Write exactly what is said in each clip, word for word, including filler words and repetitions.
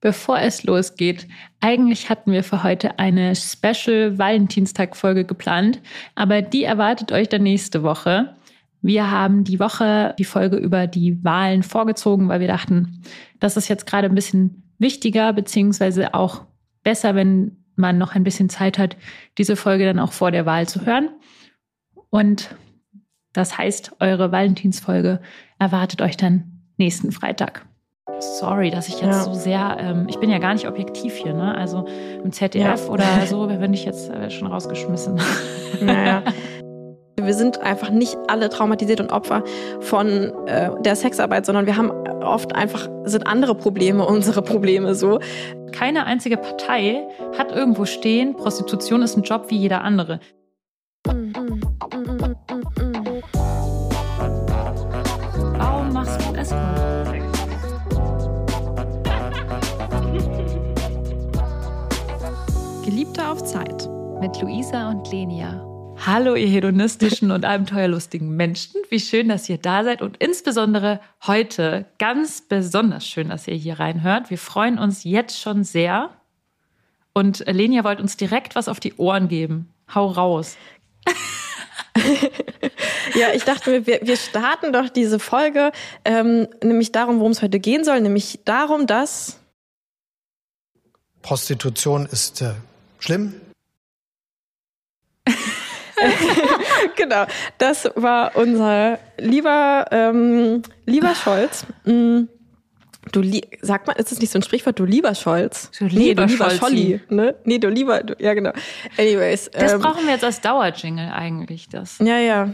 Bevor es losgeht, eigentlich hatten wir für heute eine Special-Valentinstag-Folge geplant, aber die erwartet euch dann nächste Woche. Wir haben die Woche die Folge über die Wahlen vorgezogen, weil wir dachten, das ist jetzt gerade ein bisschen wichtiger, beziehungsweise auch besser, wenn man noch ein bisschen Zeit hat, diese Folge dann auch vor der Wahl zu hören. Und das heißt, eure Valentinsfolge erwartet euch dann nächsten Freitag. Sorry, dass ich jetzt ja. so sehr, ähm, ich bin ja gar nicht objektiv hier, ne? Also im Z D F ja. oder so, wenn ich jetzt äh, schon rausgeschmissen. Naja. Wir sind einfach nicht alle traumatisiert und Opfer von äh, der Sexarbeit, sondern wir haben oft einfach, sind andere Probleme unsere Probleme so. Keine einzige Partei hat irgendwo stehen, Prostitution ist ein Job wie jeder andere. Warum machst du es? Geliebte auf Zeit mit Luisa und Lenia. Hallo, ihr hedonistischen und abenteuerlustigen Menschen. Wie schön, dass ihr da seid und insbesondere heute ganz besonders schön, dass ihr hier reinhört. Wir freuen uns jetzt schon sehr. Und Lenia wollte uns direkt was auf die Ohren geben. Hau raus. Ja, ich dachte mir, wir, wir starten doch diese Folge, ähm, nämlich darum, worum es heute gehen soll, nämlich darum, dass Prostitution ist äh, schlimm. Genau, das war unser lieber ähm, lieber Scholz. Du li- sag mal, ist das nicht so ein Sprichwort? Du lieber Scholz? Du lieber, nee, du lieber Scholzi. Scholli, ne? Nee, du lieber, du, ja genau. Anyways. Das ähm, brauchen wir jetzt als Dauerjingle eigentlich, das. Ja, ja.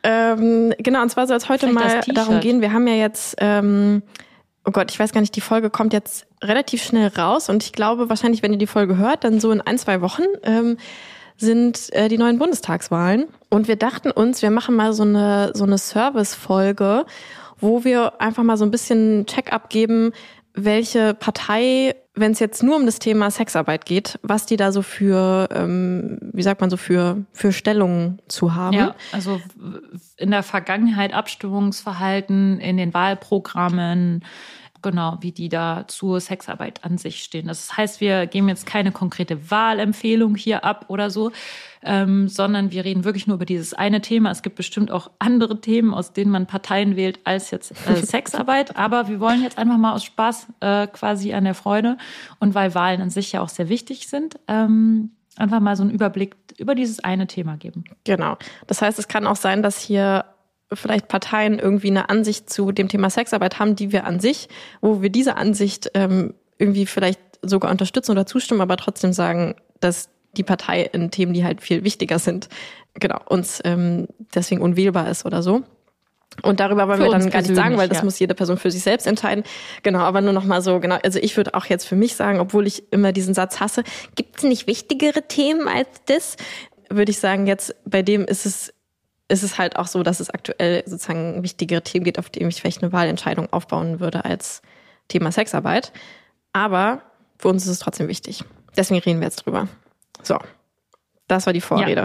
Ähm, genau, und zwar soll es heute Vielleicht mal darum gehen, wir haben ja jetzt, ähm, oh Gott, ich weiß gar nicht, die Folge kommt jetzt relativ schnell raus und ich glaube wahrscheinlich, wenn ihr die Folge hört, dann so in ein, zwei Wochen ähm, sind äh, die neuen Bundestagswahlen. Und wir dachten uns, wir machen mal so eine so eine Service-Folge, wo wir einfach mal so ein bisschen Check-up geben, welche Partei, wenn es jetzt nur um das Thema Sexarbeit geht, was die da so für, ähm, wie sagt man so, für für Stellungen zu haben. Ja, also in der Vergangenheit Abstimmungsverhalten, in den Wahlprogrammen, genau, wie die da zur Sexarbeit an sich stehen. Das heißt, wir geben jetzt keine konkrete Wahlempfehlung hier ab oder so, ähm, sondern wir reden wirklich nur über dieses eine Thema. Es gibt bestimmt auch andere Themen, aus denen man Parteien wählt, als jetzt äh, Sexarbeit. Aber wir wollen jetzt einfach mal aus Spaß äh, quasi an der Freude und weil Wahlen an sich ja auch sehr wichtig sind, ähm, einfach mal so einen Überblick über dieses eine Thema geben. Genau. Das heißt, es kann auch sein, dass hier vielleicht Parteien irgendwie eine Ansicht zu dem Thema Sexarbeit haben, die wir an sich, wo wir diese Ansicht ähm, irgendwie vielleicht sogar unterstützen oder zustimmen, aber trotzdem sagen, dass die Partei in Themen, die halt viel wichtiger sind, genau, uns ähm, deswegen unwählbar ist oder so. Und darüber wollen für wir dann gar nicht sagen, weil das ja. muss jede Person für sich selbst entscheiden. Genau, aber nur noch mal so, genau, also ich würde auch jetzt für mich sagen, obwohl ich immer diesen Satz hasse, gibt es nicht wichtigere Themen als das? Würde ich sagen, jetzt bei dem ist es ist es halt auch so, dass es aktuell sozusagen wichtigere Themen gibt, auf denen ich vielleicht eine Wahlentscheidung aufbauen würde als Thema Sexarbeit. Aber für uns ist es trotzdem wichtig. Deswegen reden wir jetzt drüber. So, das war die Vorrede.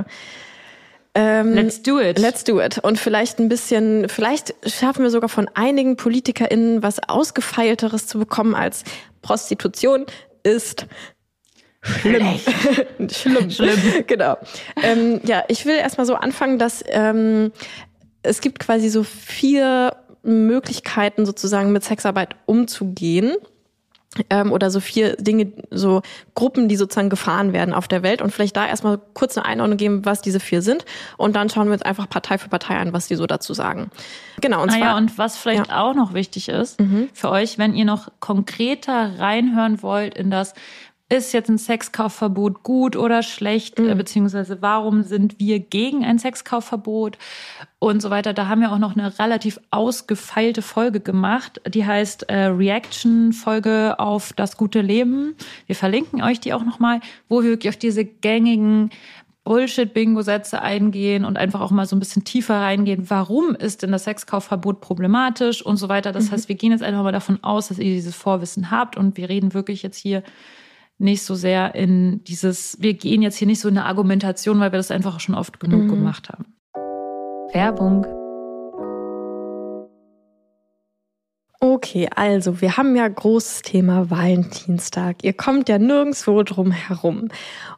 Ja. Ähm, let's do it. Let's do it. Und vielleicht ein bisschen, vielleicht schaffen wir sogar von einigen PolitikerInnen was Ausgefeilteres zu bekommen als Prostitution ist Schlimm. Schlimm. Schlimm. Genau. Ähm, ja, ich will erstmal so anfangen, dass ähm, es gibt quasi so vier Möglichkeiten, sozusagen mit Sexarbeit umzugehen. Ähm, oder so vier Dinge, so Gruppen, die sozusagen gefahren werden auf der Welt. Und vielleicht da erstmal kurz eine Einordnung geben, was diese vier sind. Und dann schauen wir uns einfach Partei für Partei an, was die so dazu sagen. Genau. Und ah zwar, ja, und was vielleicht ja. auch noch wichtig ist mhm. für euch, wenn ihr noch konkreter reinhören wollt in das, ist jetzt ein Sexkaufverbot gut oder schlecht, mhm. beziehungsweise warum sind wir gegen ein Sexkaufverbot und so weiter. Da haben wir auch noch eine relativ ausgefeilte Folge gemacht, die heißt äh, Reaction-Folge auf das gute Leben. Wir verlinken euch die auch nochmal, wo wir wirklich auf diese gängigen Bullshit-Bingo-Sätze eingehen und einfach auch mal so ein bisschen tiefer reingehen. Warum ist denn das Sexkaufverbot problematisch und so weiter. Das mhm. heißt, wir gehen jetzt einfach mal davon aus, dass ihr dieses Vorwissen habt und wir reden wirklich jetzt hier nicht so sehr in dieses, wir gehen jetzt hier nicht so in eine Argumentation, weil wir das einfach schon oft genug mhm. gemacht haben. Werbung. Okay, also wir haben ja großes Thema Valentinstag. Ihr kommt ja nirgendwo drum herum.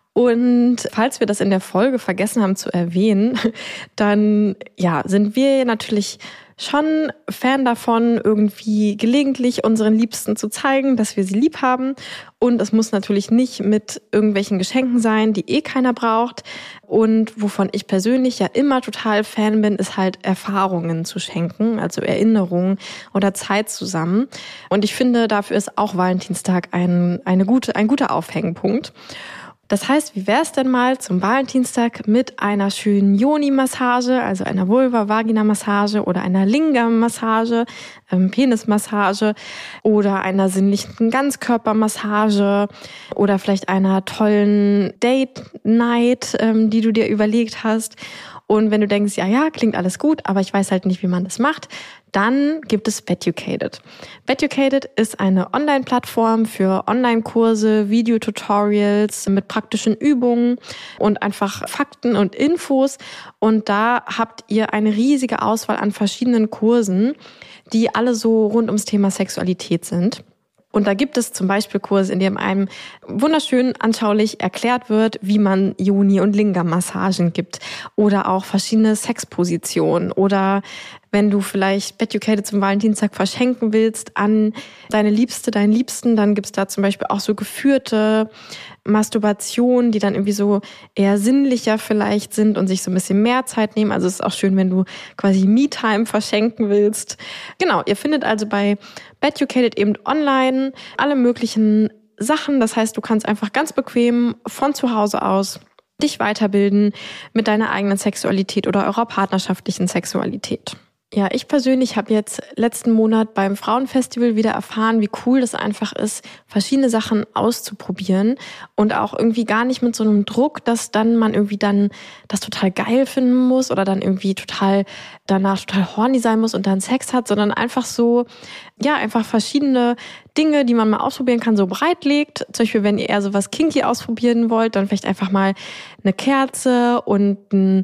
Und falls wir das in der Folge vergessen haben zu erwähnen, dann ja, sind wir natürlich schon Fan davon, irgendwie gelegentlich unseren Liebsten zu zeigen, dass wir sie lieb haben. Und es muss natürlich nicht mit irgendwelchen Geschenken sein, die eh keiner braucht. Und wovon ich persönlich ja immer total Fan bin, ist halt Erfahrungen zu schenken, also Erinnerungen oder Zeit zusammen. Und ich finde, dafür ist auch Valentinstag ein, eine gute, ein guter Aufhängenpunkt. Das heißt, wie wär's denn mal zum Valentinstag mit einer schönen Yoni-Massage, also einer Vulva-Vagina-Massage oder einer Lingam-Massage, ähm, Penis-Massage oder einer sinnlichen Ganzkörpermassage oder vielleicht einer tollen Date-Night, ähm, die du dir überlegt hast. Und wenn du denkst, ja, ja, klingt alles gut, aber ich weiß halt nicht, wie man das macht, dann gibt es Beducated. Beducated ist eine Online-Plattform für Online-Kurse, Videotutorials mit praktischen Übungen und einfach Fakten und Infos. Und da habt ihr eine riesige Auswahl an verschiedenen Kursen, die alle so rund ums Thema Sexualität sind. Und da gibt es zum Beispiel Kurse, in denen einem wunderschön anschaulich erklärt wird, wie man Yoni- und Lingam-Massagen gibt oder auch verschiedene Sexpositionen oder wenn du vielleicht Beducated zum Valentinstag verschenken willst an deine Liebste, deinen Liebsten, dann gibt's da zum Beispiel auch so geführte Masturbationen, die dann irgendwie so eher sinnlicher vielleicht sind und sich so ein bisschen mehr Zeit nehmen. Also es ist auch schön, wenn du quasi Me-Time verschenken willst. Genau, ihr findet also bei Beducated eben online alle möglichen Sachen. Das heißt, du kannst einfach ganz bequem von zu Hause aus dich weiterbilden mit deiner eigenen Sexualität oder eurer partnerschaftlichen Sexualität. Ja, ich persönlich habe jetzt letzten Monat beim Frauenfestival wieder erfahren, wie cool das einfach ist, verschiedene Sachen auszuprobieren und auch irgendwie gar nicht mit so einem Druck, dass dann man irgendwie dann das total geil finden muss oder dann irgendwie total danach total horny sein muss und dann Sex hat, sondern einfach so, ja, einfach verschiedene Dinge, die man mal ausprobieren kann, so breitlegt. Zum Beispiel, wenn ihr eher so was kinky ausprobieren wollt, dann vielleicht einfach mal eine Kerze und ein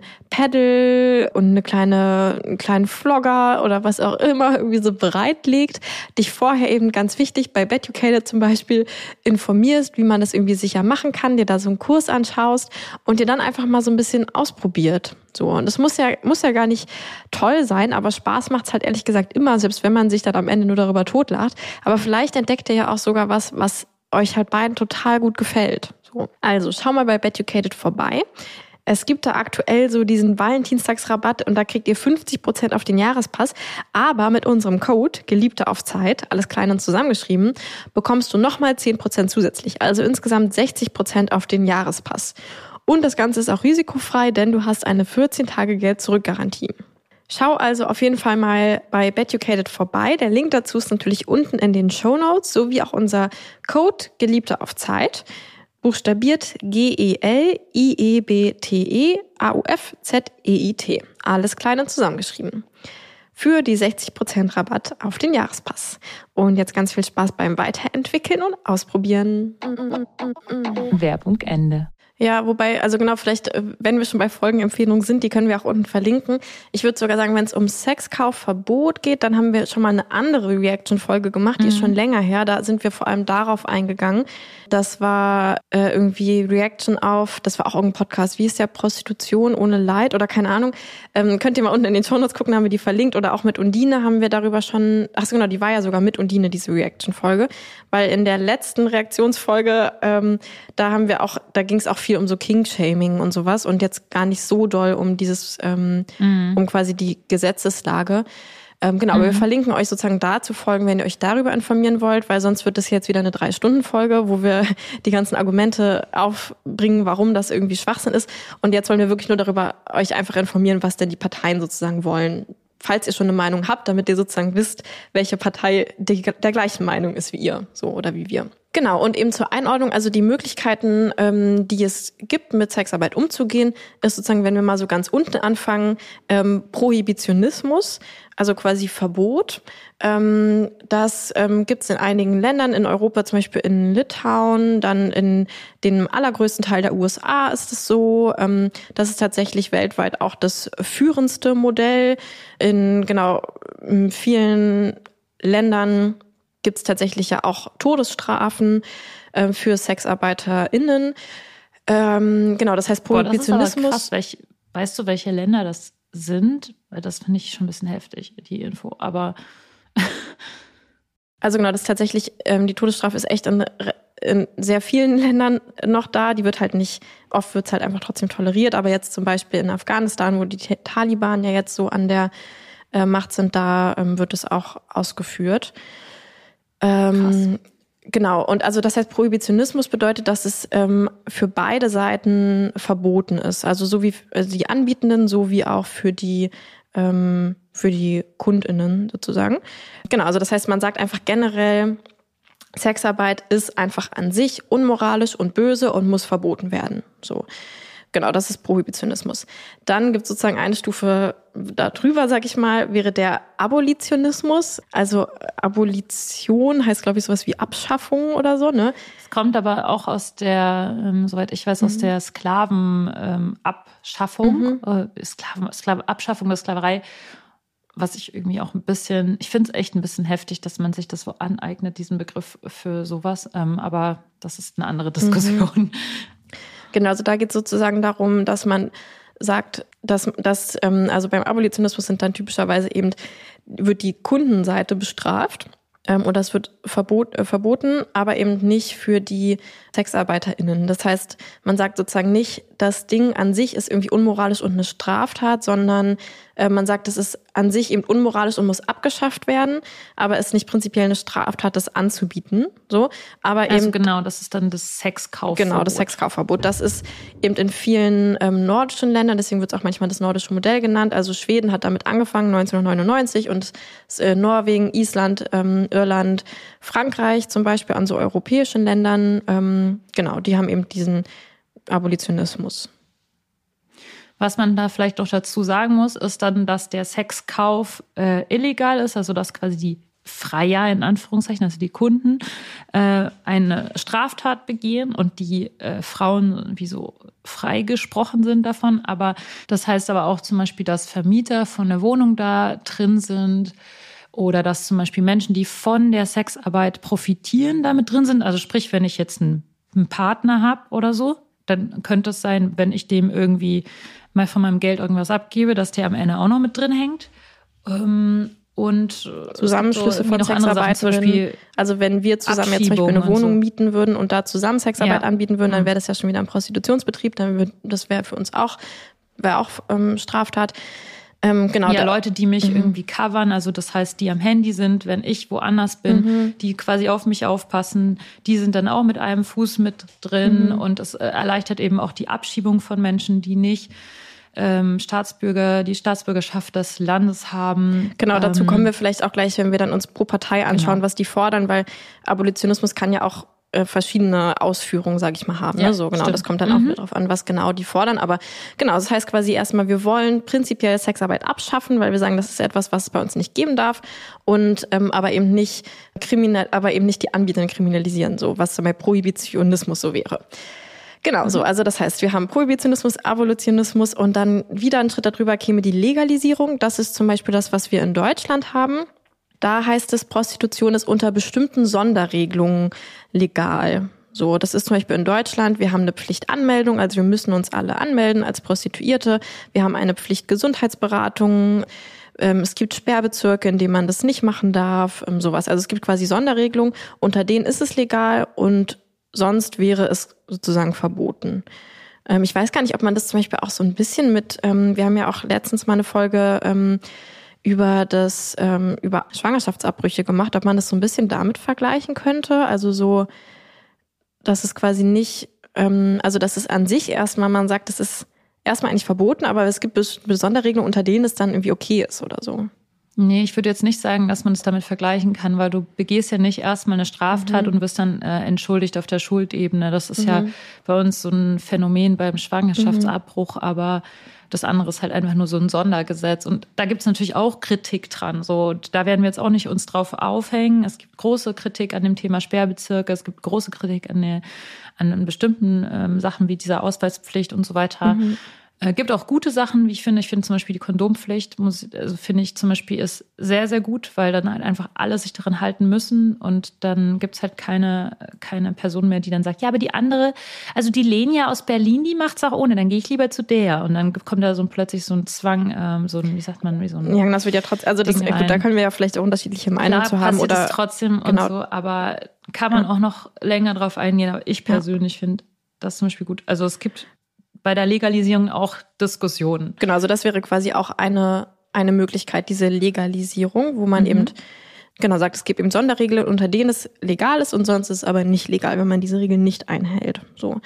Pedal und eine kleine, einen kleinen Flogger oder was auch immer irgendwie so breitlegt. Dich vorher eben ganz wichtig bei Beducated zum Beispiel informierst, wie man das irgendwie sicher machen kann, dir da so einen Kurs anschaust und dir dann einfach mal so ein bisschen ausprobiert. So, und es muss ja, muss ja gar nicht toll sein, aber Spaß macht's halt ehrlich gesagt immer, selbst wenn man sich dann am Ende nur darüber totlacht. Aber vielleicht entdeckt ihr ja auch sogar was, was euch halt beiden total gut gefällt. So. Also, schau mal bei Beducated vorbei. Es gibt da aktuell so diesen Valentinstagsrabatt und da kriegt ihr fünfzig Prozent auf den Jahrespass. Aber mit unserem Code, Geliebte auf Zeit, alles klein und zusammengeschrieben, bekommst du nochmal zehn Prozent zusätzlich. Also insgesamt sechzig Prozent auf den Jahrespass. Und das Ganze ist auch risikofrei, denn du hast eine vierzehn Tage Geld-Zurück-Garantie. Schau also auf jeden Fall mal bei Beducated vorbei. Der Link dazu ist natürlich unten in den Shownotes, sowie auch unser Code Geliebte auf Zeit. Buchstabiert G E L I E B T E A U F Z E I T. Alles klein und zusammengeschrieben. Für die sechzig Prozent Rabatt auf den Jahrespass. Und jetzt ganz viel Spaß beim Weiterentwickeln und Ausprobieren. Werbung Ende. Ja, wobei, also genau, vielleicht, wenn wir schon bei Folgenempfehlungen sind, die können wir auch unten verlinken. Ich würde sogar sagen, wenn es um Sexkaufverbot geht, dann haben wir schon mal eine andere Reaction-Folge gemacht, die mhm. ist schon länger her. Da sind wir vor allem darauf eingegangen. Das war äh, irgendwie Reaction auf, das war auch irgendein Podcast, wie ist der, Prostitution ohne Leid oder keine Ahnung. Ähm, könnt ihr mal unten in den Shownotes gucken, da haben wir die verlinkt. Oder auch mit Undine haben wir darüber schon, ach so genau, die war ja sogar mit Undine, diese Reaction-Folge. Weil in der letzten Reaktionsfolge, ähm, da haben wir auch, da ging es auch viel um so King-Shaming und sowas und jetzt gar nicht so doll um dieses, ähm, mhm. um quasi die Gesetzeslage. Ähm, genau, mhm. aber wir verlinken euch sozusagen da zu folgen, wenn ihr euch darüber informieren wollt, weil sonst wird das jetzt wieder eine Drei-Stunden-Folge, wo wir die ganzen Argumente aufbringen, warum das irgendwie Schwachsinn ist. Und jetzt wollen wir wirklich nur darüber euch einfach informieren, was denn die Parteien sozusagen wollen. Falls ihr schon eine Meinung habt, damit ihr sozusagen wisst, welche Partei die, der gleichen Meinung ist wie ihr, so oder wie wir. Genau, und eben zur Einordnung, also die Möglichkeiten, ähm, die es gibt, mit Sexarbeit umzugehen, ist sozusagen, wenn wir mal so ganz unten anfangen, ähm, Prohibitionismus, also quasi Verbot. Ähm, das ähm, gibt es in einigen Ländern, in Europa zum Beispiel in Litauen, dann in dem allergrößten Teil der U S A ist es so. Ähm, das ist tatsächlich weltweit auch das führendste Modell. In genau in vielen Ländern gibt es tatsächlich ja auch Todesstrafen äh, für SexarbeiterInnen. Ähm, genau, das heißt Prohibitionismus. Boah, das ist aber krass. Welch, weißt du, welche Länder das sind? Weil das finde ich schon ein bisschen heftig, die Info. Aber also genau, das ist tatsächlich, ähm, die Todesstrafe ist echt in, in sehr vielen Ländern noch da. Die wird halt nicht, oft wird es halt einfach trotzdem toleriert. Aber jetzt zum Beispiel in Afghanistan, wo die Taliban ja jetzt so an der äh, Macht sind, da ähm, wird es auch ausgeführt. Ähm, genau, und also das heißt, Prohibitionismus bedeutet, dass es ähm, für beide Seiten verboten ist. Also so wie also die Anbietenden, so wie auch für die ähm, für die KundInnen sozusagen. Genau, also das heißt, man sagt einfach generell, Sexarbeit ist einfach an sich unmoralisch und böse und muss verboten werden. So. Genau, das ist Prohibitionismus. Dann gibt es sozusagen eine Stufe darüber, sag ich mal, wäre der Abolitionismus. Also Abolition heißt, glaube ich, sowas wie Abschaffung oder so, ne? Es kommt aber auch aus der, ähm, soweit ich weiß, aus mhm. der Sklavenabschaffung, ähm, mhm. äh, Sklaven, Sklaven, Abschaffung der Sklaverei, was ich irgendwie auch ein bisschen, ich finde es echt ein bisschen heftig, dass man sich das so aneignet, diesen Begriff für sowas. Ähm, aber das ist eine andere Diskussion. Mhm. Genau, also da geht es sozusagen darum, dass man sagt, dass, dass ähm, also beim Abolitionismus sind dann typischerweise eben, wird die Kundenseite bestraft ähm, und das wird verbot, äh, verboten, aber eben nicht für die SexarbeiterInnen. Das heißt, man sagt sozusagen nicht, das Ding an sich ist irgendwie unmoralisch und eine Straftat, sondern äh, man sagt, es ist an sich eben unmoralisch und muss abgeschafft werden, aber es ist nicht prinzipiell eine Straftat, das anzubieten. So, aber also eben genau, das ist dann das Sexkaufverbot. Genau, das Sexkaufverbot. Das ist eben in vielen ähm, nordischen Ländern, deswegen wird es auch manchmal das nordische Modell genannt. Also Schweden hat damit angefangen, neunzehnhundertneunundneunzig, und äh, Norwegen, Island, ähm, Irland, Frankreich zum Beispiel, an so europäischen Ländern, ähm, genau, die haben eben diesen Abolitionismus. Was man da vielleicht noch dazu sagen muss, ist dann, dass der Sexkauf äh, illegal ist, also dass quasi die Freier, in Anführungszeichen, also die Kunden, äh, eine Straftat begehen und die äh, Frauen wie so freigesprochen sind davon. Aber das heißt aber auch zum Beispiel, dass Vermieter von der Wohnung da drin sind oder dass zum Beispiel Menschen, die von der Sexarbeit profitieren, damit drin sind. Also sprich, wenn ich jetzt einen, einen Partner habe oder so, dann könnte es sein, wenn ich dem irgendwie mal von meinem Geld irgendwas abgebe, dass der am Ende auch noch mit drin hängt. Ähm, Und Zusammenschlüsse so von Sexarbeiterinnen. Also wenn wir zusammen jetzt zum Beispiel eine Wohnung so. mieten würden und da zusammen Sexarbeit ja. anbieten würden, dann wäre das ja schon wieder ein Prostitutionsbetrieb. Dann wird, das wäre für uns auch, wäre auch ähm, Straftat. Ähm, genau. Ja, da, Leute, die mich mhm. irgendwie covern, also das heißt, die am Handy sind, wenn ich woanders bin, mhm. die quasi auf mich aufpassen, die sind dann auch mit einem Fuß mit drin mhm. und es äh, erleichtert eben auch die Abschiebung von Menschen, die nicht Ähm, Staatsbürger, die Staatsbürgerschaft des Landes haben. Genau, dazu ähm, kommen wir vielleicht auch gleich, wenn wir dann uns pro Partei anschauen, genau. was die fordern, weil Abolitionismus kann ja auch äh, verschiedene Ausführungen, sage ich mal, haben. Ja, ne? So genau, stimmt. Das kommt dann mhm. auch wieder drauf an, was genau die fordern. Aber genau, das heißt quasi erstmal, wir wollen prinzipiell Sexarbeit abschaffen, weil wir sagen, das ist etwas, was es bei uns nicht geben darf, und ähm, aber eben nicht kriminal, aber eben nicht die Anbieter kriminalisieren, so was bei Prohibitionismus so wäre. Genau, so. Also das heißt, wir haben Prohibitionismus, Abolitionismus und dann wieder ein Schritt darüber käme die Legalisierung. Das ist zum Beispiel das, was wir in Deutschland haben. Da heißt es, Prostitution ist unter bestimmten Sonderregelungen legal. So, das ist zum Beispiel in Deutschland. Wir haben eine Pflichtanmeldung, also wir müssen uns alle anmelden als Prostituierte. Wir haben eine Pflicht Gesundheitsberatung. Es gibt Sperrbezirke, in denen man das nicht machen darf, sowas. Also es gibt quasi Sonderregelungen, unter denen ist es legal und sonst wäre es sozusagen verboten. Ähm, ich weiß gar nicht, ob man das zum Beispiel auch so ein bisschen mit, ähm, wir haben ja auch letztens mal eine Folge ähm, über das, ähm, über Schwangerschaftsabbrüche gemacht, ob man das so ein bisschen damit vergleichen könnte. Also so, dass es quasi nicht, ähm, also dass es an sich erstmal, man sagt, es ist erstmal eigentlich verboten, aber es gibt besondere Regelungen, unter denen es dann irgendwie okay ist oder so. Nee, ich würde jetzt nicht sagen, dass man es damit vergleichen kann, weil du begehst ja nicht erstmal eine Straftat mhm. und wirst dann äh, entschuldigt auf der Schuldebene. Das ist mhm. ja bei uns so ein Phänomen beim Schwangerschaftsabbruch, mhm. aber das andere ist halt einfach nur so ein Sondergesetz. Und da gibt es natürlich auch Kritik dran. So, da werden wir jetzt auch nicht uns drauf aufhängen. Es gibt große Kritik an dem Thema Sperrbezirke, es gibt große Kritik an, der, an bestimmten ähm, Sachen wie dieser Ausweispflicht und so weiter. Mhm. Äh, gibt auch gute Sachen, wie ich finde. Ich finde zum Beispiel die Kondompflicht, muss, also finde ich zum Beispiel ist sehr, sehr gut, weil dann halt einfach alle sich daran halten müssen und dann gibt's halt keine, keine Person mehr, die dann sagt, ja, aber die andere, also die Lenia aus Berlin, die macht's auch ohne, dann gehe ich lieber zu der. Und dann kommt da so plötzlich so ein Zwang, ähm, so ein, wie sagt man, wie so ein... Ja, das wird ja trotzdem, also das, gut, da können wir ja vielleicht auch unterschiedliche Meinungen Klar, zu haben. Oder es trotzdem genau. und so, aber kann man ja. auch noch länger drauf eingehen. Aber ich persönlich ja. finde das zum Beispiel gut. Also es gibt bei der Legalisierung auch Diskussionen. Genau, also das wäre quasi auch eine, eine Möglichkeit, diese Legalisierung, wo man mhm. eben genau sagt, es gibt eben Sonderregeln, unter denen es legal ist und sonst ist es aber nicht legal, wenn man diese Regeln nicht einhält. So.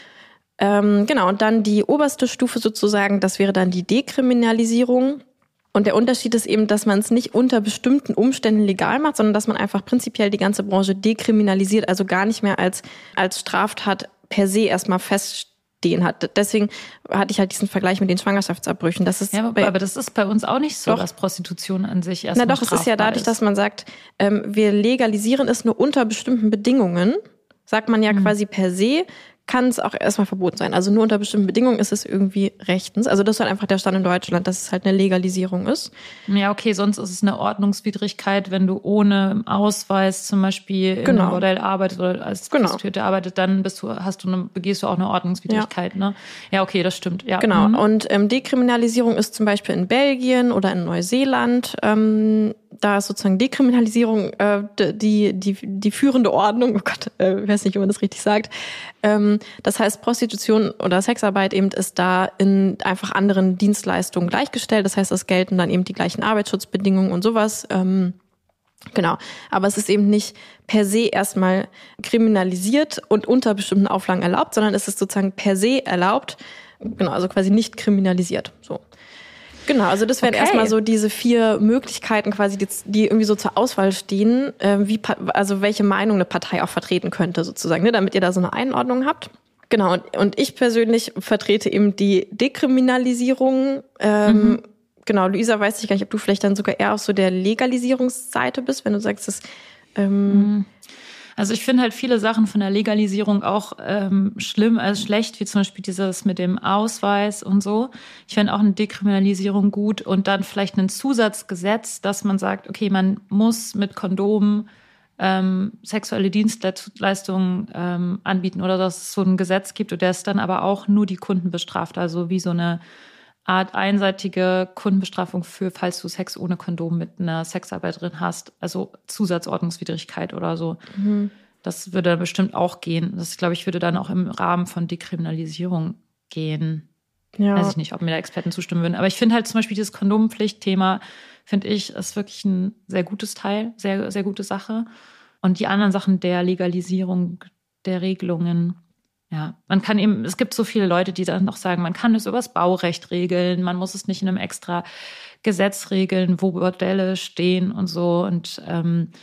Ähm, genau, und dann die oberste Stufe sozusagen, das wäre dann die Dekriminalisierung. Und der Unterschied ist eben, dass man es nicht unter bestimmten Umständen legal macht, sondern dass man einfach prinzipiell die ganze Branche dekriminalisiert, also gar nicht mehr als, als Straftat per se erstmal feststellt. Den hat. Deswegen hatte ich halt diesen Vergleich mit den Schwangerschaftsabbrüchen. Das ist ja, aber, bei, aber das ist bei uns auch nicht so, doch, dass Prostitution an sich erstmal Na doch, es ist ja dadurch, ist. dass man sagt, ähm, wir legalisieren es nur unter bestimmten Bedingungen, sagt man ja mhm. quasi per se, kann es auch erstmal verboten sein. Also nur unter bestimmten Bedingungen ist es irgendwie rechtens. Also das ist halt einfach der Stand in Deutschland, dass es halt eine Legalisierung ist. Ja, okay, sonst ist es eine Ordnungswidrigkeit, wenn du ohne Ausweis zum Beispiel in genau. einem Bordell arbeitest oder als Prostituierte genau. arbeitet, dann bist du, hast du eine, begehst du auch eine Ordnungswidrigkeit, ja. ne? Ja, okay, das stimmt. Ja. Genau. Mhm. Und ähm, Dekriminalisierung ist zum Beispiel in Belgien oder in Neuseeland. Ähm, da ist sozusagen Dekriminalisierung äh, die die die führende Ordnung. Oh Gott, äh, ich weiß nicht, wie man das richtig sagt. Ähm, das heißt, Prostitution oder Sexarbeit eben ist da in einfach anderen Dienstleistungen gleichgestellt. Das heißt, es gelten dann eben die gleichen Arbeitsschutzbedingungen und sowas. Ähm, genau. Aber es ist eben nicht per se erstmal kriminalisiert und unter bestimmten Auflagen erlaubt, sondern es ist sozusagen per se erlaubt. Genau, also quasi nicht kriminalisiert. So. Genau, also das wären okay. erstmal so diese vier Möglichkeiten quasi, die, die irgendwie so zur Auswahl stehen, äh, wie also welche Meinung eine Partei auch vertreten könnte sozusagen, ne, damit ihr da so eine Einordnung habt. Genau, und, und ich persönlich vertrete eben die Dekriminalisierung. Ähm, mhm. Genau, Luisa, weiß ich gar nicht, ob du vielleicht dann sogar eher auf so der Legalisierungsseite bist, wenn du sagst, dass... Ähm, mhm. Also ich finde halt viele Sachen von der Legalisierung auch ähm, schlimm, also schlecht, wie zum Beispiel dieses mit dem Ausweis und so. Ich finde auch eine Dekriminalisierung gut und dann vielleicht ein Zusatzgesetz, dass man sagt, okay, man muss mit Kondomen ähm, sexuelle Dienstleistungen ähm, anbieten oder dass es so ein Gesetz gibt und der es dann aber auch nur die Kunden bestraft, also wie so eine Art einseitige Kundenbestrafung für, falls du Sex ohne Kondom mit einer Sexarbeiterin hast, also Zusatzordnungswidrigkeit oder so. Mhm. Das würde bestimmt auch gehen. Das, glaube ich, würde dann auch im Rahmen von Dekriminalisierung gehen. Ja. Weiß ich nicht, ob mir da Experten zustimmen würden. Aber ich finde halt zum Beispiel dieses Kondompflichtthema, finde ich, ist wirklich ein sehr gutes Teil, sehr, sehr gute Sache. Und die anderen Sachen der Legalisierung, der Regelungen, ja, man kann eben, es gibt so viele Leute, die dann noch sagen, man kann es übers Baurecht regeln, man muss es nicht in einem extra Gesetz regeln, wo Bordelle stehen und so. Und ähm,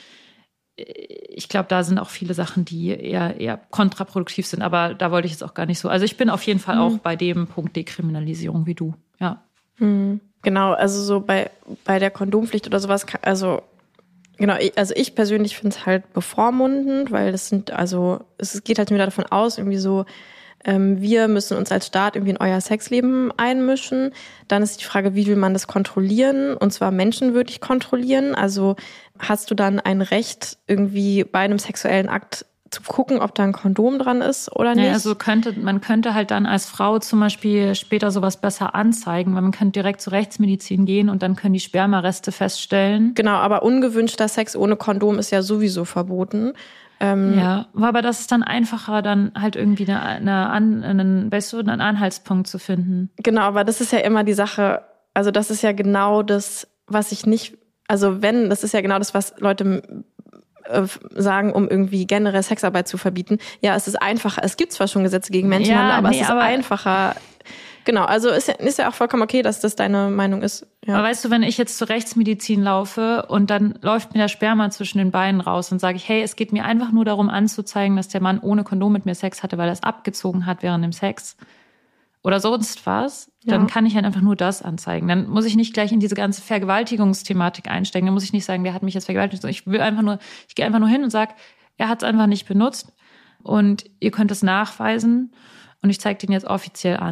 ich glaube, da sind auch viele Sachen, die eher, eher kontraproduktiv sind, aber da wollte ich jetzt auch gar nicht so. Also ich bin auf jeden Fall mhm. auch bei dem Punkt Dekriminalisierung wie du, ja. Mhm. Genau, also so bei, bei der Kondompflicht oder sowas, also Genau, also ich persönlich finde es halt bevormundend, weil das sind, also es geht halt wieder davon aus, irgendwie so, ähm, wir müssen uns als Staat irgendwie in euer Sexleben einmischen. Dann ist die Frage, wie will man das kontrollieren? Und zwar menschenwürdig kontrollieren. Also hast du dann ein Recht, irgendwie bei einem sexuellen Akt zu gucken, ob da ein Kondom dran ist oder nicht? Ja, also könnte, man könnte halt dann als Frau zum Beispiel später sowas besser anzeigen, weil man könnte direkt zur Rechtsmedizin gehen und dann können die Spermareste feststellen. Genau, aber ungewünschter Sex ohne Kondom ist ja sowieso verboten. Ähm, ja, aber das ist dann einfacher, dann halt irgendwie eine, eine, einen, weißt du, einen Anhaltspunkt zu finden. Genau, aber das ist ja immer die Sache, also das ist ja genau das, was ich nicht, also wenn, das ist ja genau das, was Leute sagen, um irgendwie generell Sexarbeit zu verbieten. Ja, es ist einfacher. Es gibt zwar schon Gesetze gegen Menschenhandel, ja, aber nee, es ist aber einfacher. Genau, also ist ja, ist ja auch vollkommen okay, dass das deine Meinung ist. Ja. Aber weißt du, wenn ich jetzt zur Rechtsmedizin laufe und dann läuft mir der Sperma zwischen den Beinen raus und sage ich, hey, es geht mir einfach nur darum anzuzeigen, dass der Mann ohne Kondom mit mir Sex hatte, weil er es abgezogen hat während dem Sex oder sonst was, ja. Dann kann ich halt einfach nur das anzeigen. Dann muss ich nicht gleich in diese ganze Vergewaltigungsthematik einsteigen. Dann muss ich nicht sagen, der hat mich jetzt vergewaltigt. Ich will einfach nur, ich gehe einfach nur hin und sage, er hat es einfach nicht benutzt und ihr könnt es nachweisen und ich zeige den jetzt offiziell an.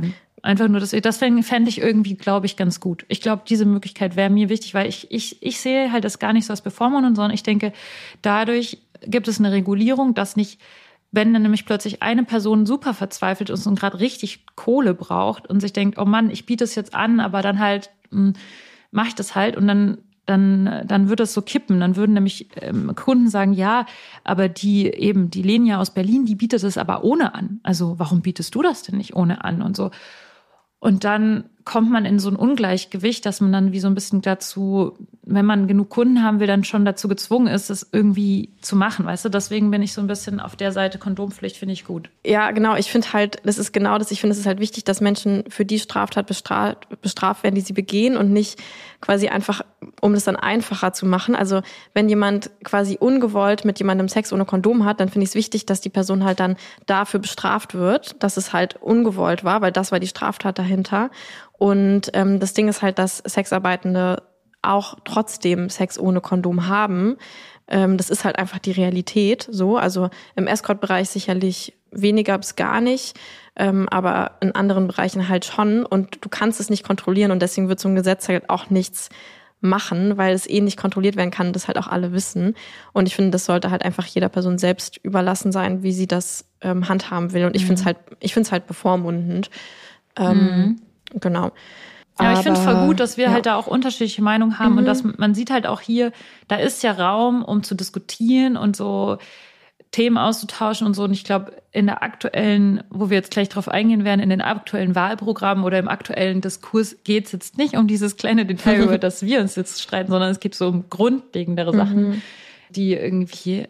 einfach nur, das, das fände ich irgendwie, glaube ich, ganz gut. Ich glaube, diese Möglichkeit wäre mir wichtig, weil ich, ich, ich sehe halt das gar nicht so als Bevormundung, sondern ich denke, dadurch gibt es eine Regulierung, dass nicht, wenn dann nämlich plötzlich eine Person super verzweifelt ist und gerade richtig Kohle braucht und sich denkt, oh Mann, ich biete es jetzt an, aber dann halt mache ich das halt und dann dann dann würde es so kippen. Dann würden nämlich ähm, Kunden sagen, ja, aber die eben, die Lenia aus Berlin, die bietet es aber ohne an. Also warum bietest du das denn nicht ohne an und so? Und dann kommt man in so ein Ungleichgewicht, dass man dann wie so ein bisschen dazu, wenn man genug Kunden haben will, dann schon dazu gezwungen ist, es irgendwie zu machen, weißt du? Deswegen bin ich so ein bisschen auf der Seite Kondompflicht, finde ich gut. Ja, genau. Ich finde halt, das ist genau das. Ich finde, es ist halt wichtig, dass Menschen für die Straftat bestraft, bestraft werden, die sie begehen und nicht quasi einfach, um das dann einfacher zu machen. Also wenn jemand quasi ungewollt mit jemandem Sex ohne Kondom hat, dann finde ich es wichtig, dass die Person halt dann dafür bestraft wird, dass es halt ungewollt war, weil das war die Straftat dahinter. Und ähm, das Ding ist halt, dass Sexarbeitende auch trotzdem Sex ohne Kondom haben. Ähm, das ist halt einfach die Realität. So, also im Escort-Bereich sicherlich weniger bis gar nicht, ähm, aber in anderen Bereichen halt schon. Und du kannst es nicht kontrollieren und deswegen wird so ein Gesetz halt auch nichts machen, weil es eh nicht kontrolliert werden kann, das halt auch alle wissen. Und ich finde, das sollte halt einfach jeder Person selbst überlassen sein, wie sie das ähm, handhaben will. Und ich mhm. finde es halt, ich finde es halt bevormundend. Ähm, mhm. Genau. Ja, aber ich finde es voll gut, dass wir ja. halt da auch unterschiedliche Meinungen haben mhm. und dass man sieht halt auch hier, da ist ja Raum, um zu diskutieren und so Themen auszutauschen und so. Und ich glaube, in der aktuellen, wo wir jetzt gleich drauf eingehen werden, in den aktuellen Wahlprogrammen oder im aktuellen Diskurs geht es jetzt nicht um dieses kleine Detail, über das wir uns jetzt streiten, sondern es geht so um grundlegendere Sachen, mhm. die irgendwie